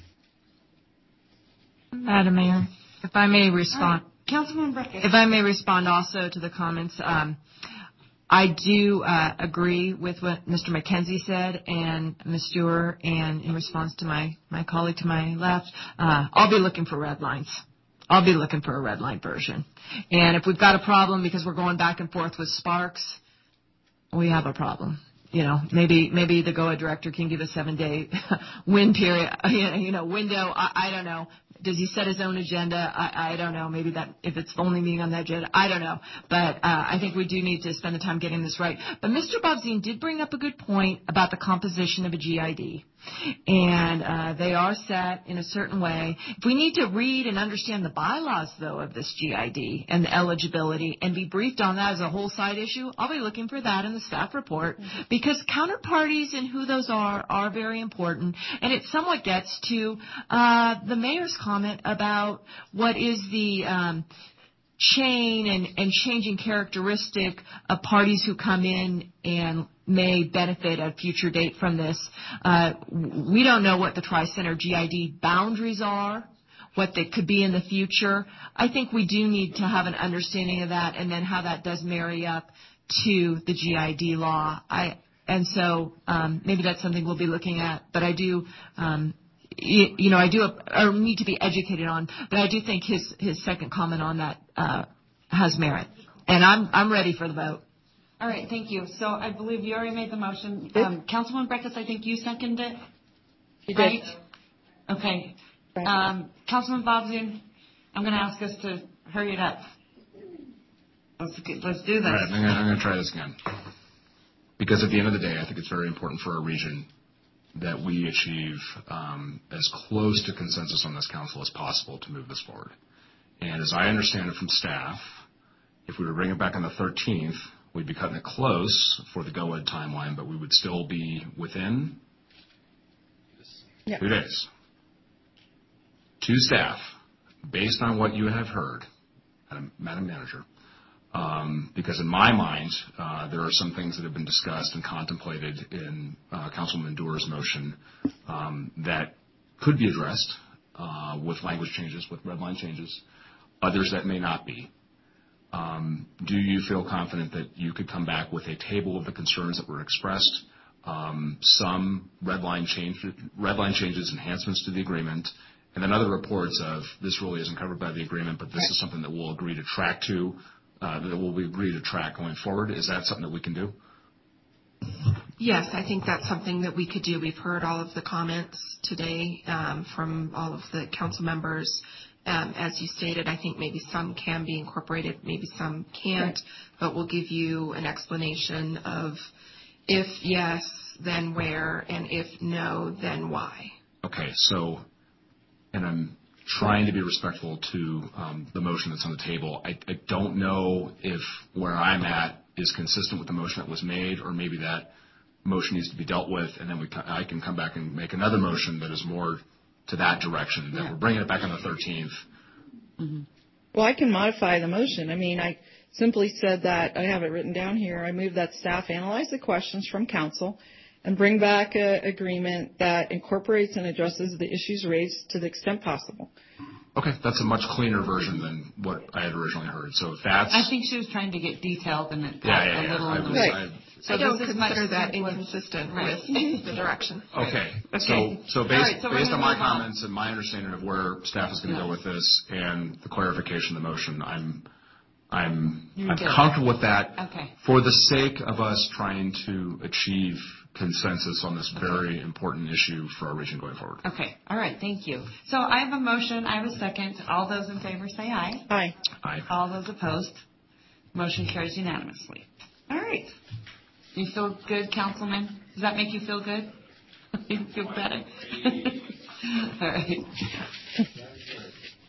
Madam Mayor, if I may respond. Councilman Breckett. If I may respond also to the comments. I do agree with what Mr. McKenzie said and Ms. Stewart, and in response to my colleague to my left, I'll be looking for red lines. I'll be looking for a red line version. And if we've got a problem because we're going back and forth with Sparks, we have a problem. Maybe the GOA director can give a 7-day window. I don't know, Does he set his own agenda? I don't know. Maybe that if it's the only meeting on the agenda, I don't know. But I think we do need to spend the time getting this right. But Mr. Bobzien did bring up a good point about the composition of a GID. And they are set in a certain way. If we need to read and understand the bylaws, though, of this GID and the eligibility and be briefed on that as a whole side issue, I'll be looking for that in the staff report because counterparties and who those are very important. And it somewhat gets to the mayor's comment about what is the chain and changing characteristic of parties who come in and may benefit at a future date from this. We don't know what the Tri-Center GID boundaries are, what they could be in the future. I think we do need to have an understanding of that and then how that does marry up to the GID law. So maybe that's something we'll be looking at. But I do, I need to be educated on. But I do think his second comment on that has merit. And I'm ready for the vote. All right, thank you. So I believe you already made the motion. Councilwoman Breckus, I think you seconded it. You right? did. Okay. Councilman Bobzien, I'm going to ask us to hurry it up. Let's do this. All right, I'm going to try this again. Because at the end of the day, I think it's very important for our region that we achieve as close to consensus on this council as possible to move this forward. And as I understand it from staff, if we were to bring it back on the 13th, we'd be cutting it close for the go-ahead timeline, but we would still be within 2 days. To staff, based on what you have heard, Madam Manager, because in my mind, there are some things that have been discussed and contemplated in Councilman Doer's motion that could be addressed with language changes, with red line changes, others that may not be. Do you feel confident that you could come back with a table of the concerns that were expressed, some red line changes, enhancements to the agreement, and then other reports of this really isn't covered by the agreement, but this is something that we'll agree to track going forward? Is that something that we can do? Yes, I think that's something that we could do. We've heard all of the comments today from all of the council members. As you stated, I think maybe some can be incorporated, maybe some can't, but we'll give you an explanation of if yes, then where, and if no, then why. Okay, so, and I'm trying to be respectful to the motion that's on the table. I don't know if where I'm at is consistent with the motion that was made, or maybe that motion needs to be dealt with, and then I can come back and make another motion that is more to that direction, that we're bringing it back on the 13th. Mm-hmm. Well, I can modify the motion. I mean, I simply said that, I have it written down here, I move that staff analyze the questions from council and bring back an agreement that incorporates and addresses the issues raised to the extent possible. Okay, that's a much cleaner version than what I had originally heard. So if that's... I think she was trying to get detailed and it got a little... I don't consider that inconsistent with the direction. Okay. So based on my comments and my understanding of where staff is going to go with this and the clarification of the motion, I'm comfortable with that. Okay. For the sake of us trying to achieve consensus on this very important issue for our region going forward. Okay. All right. Thank you. So I have a motion. I have a second. All those in favor say aye. Aye. Aye. All those opposed. Motion carries unanimously. All right. You feel good, Councilman? Does that make you feel good? You feel better? All right.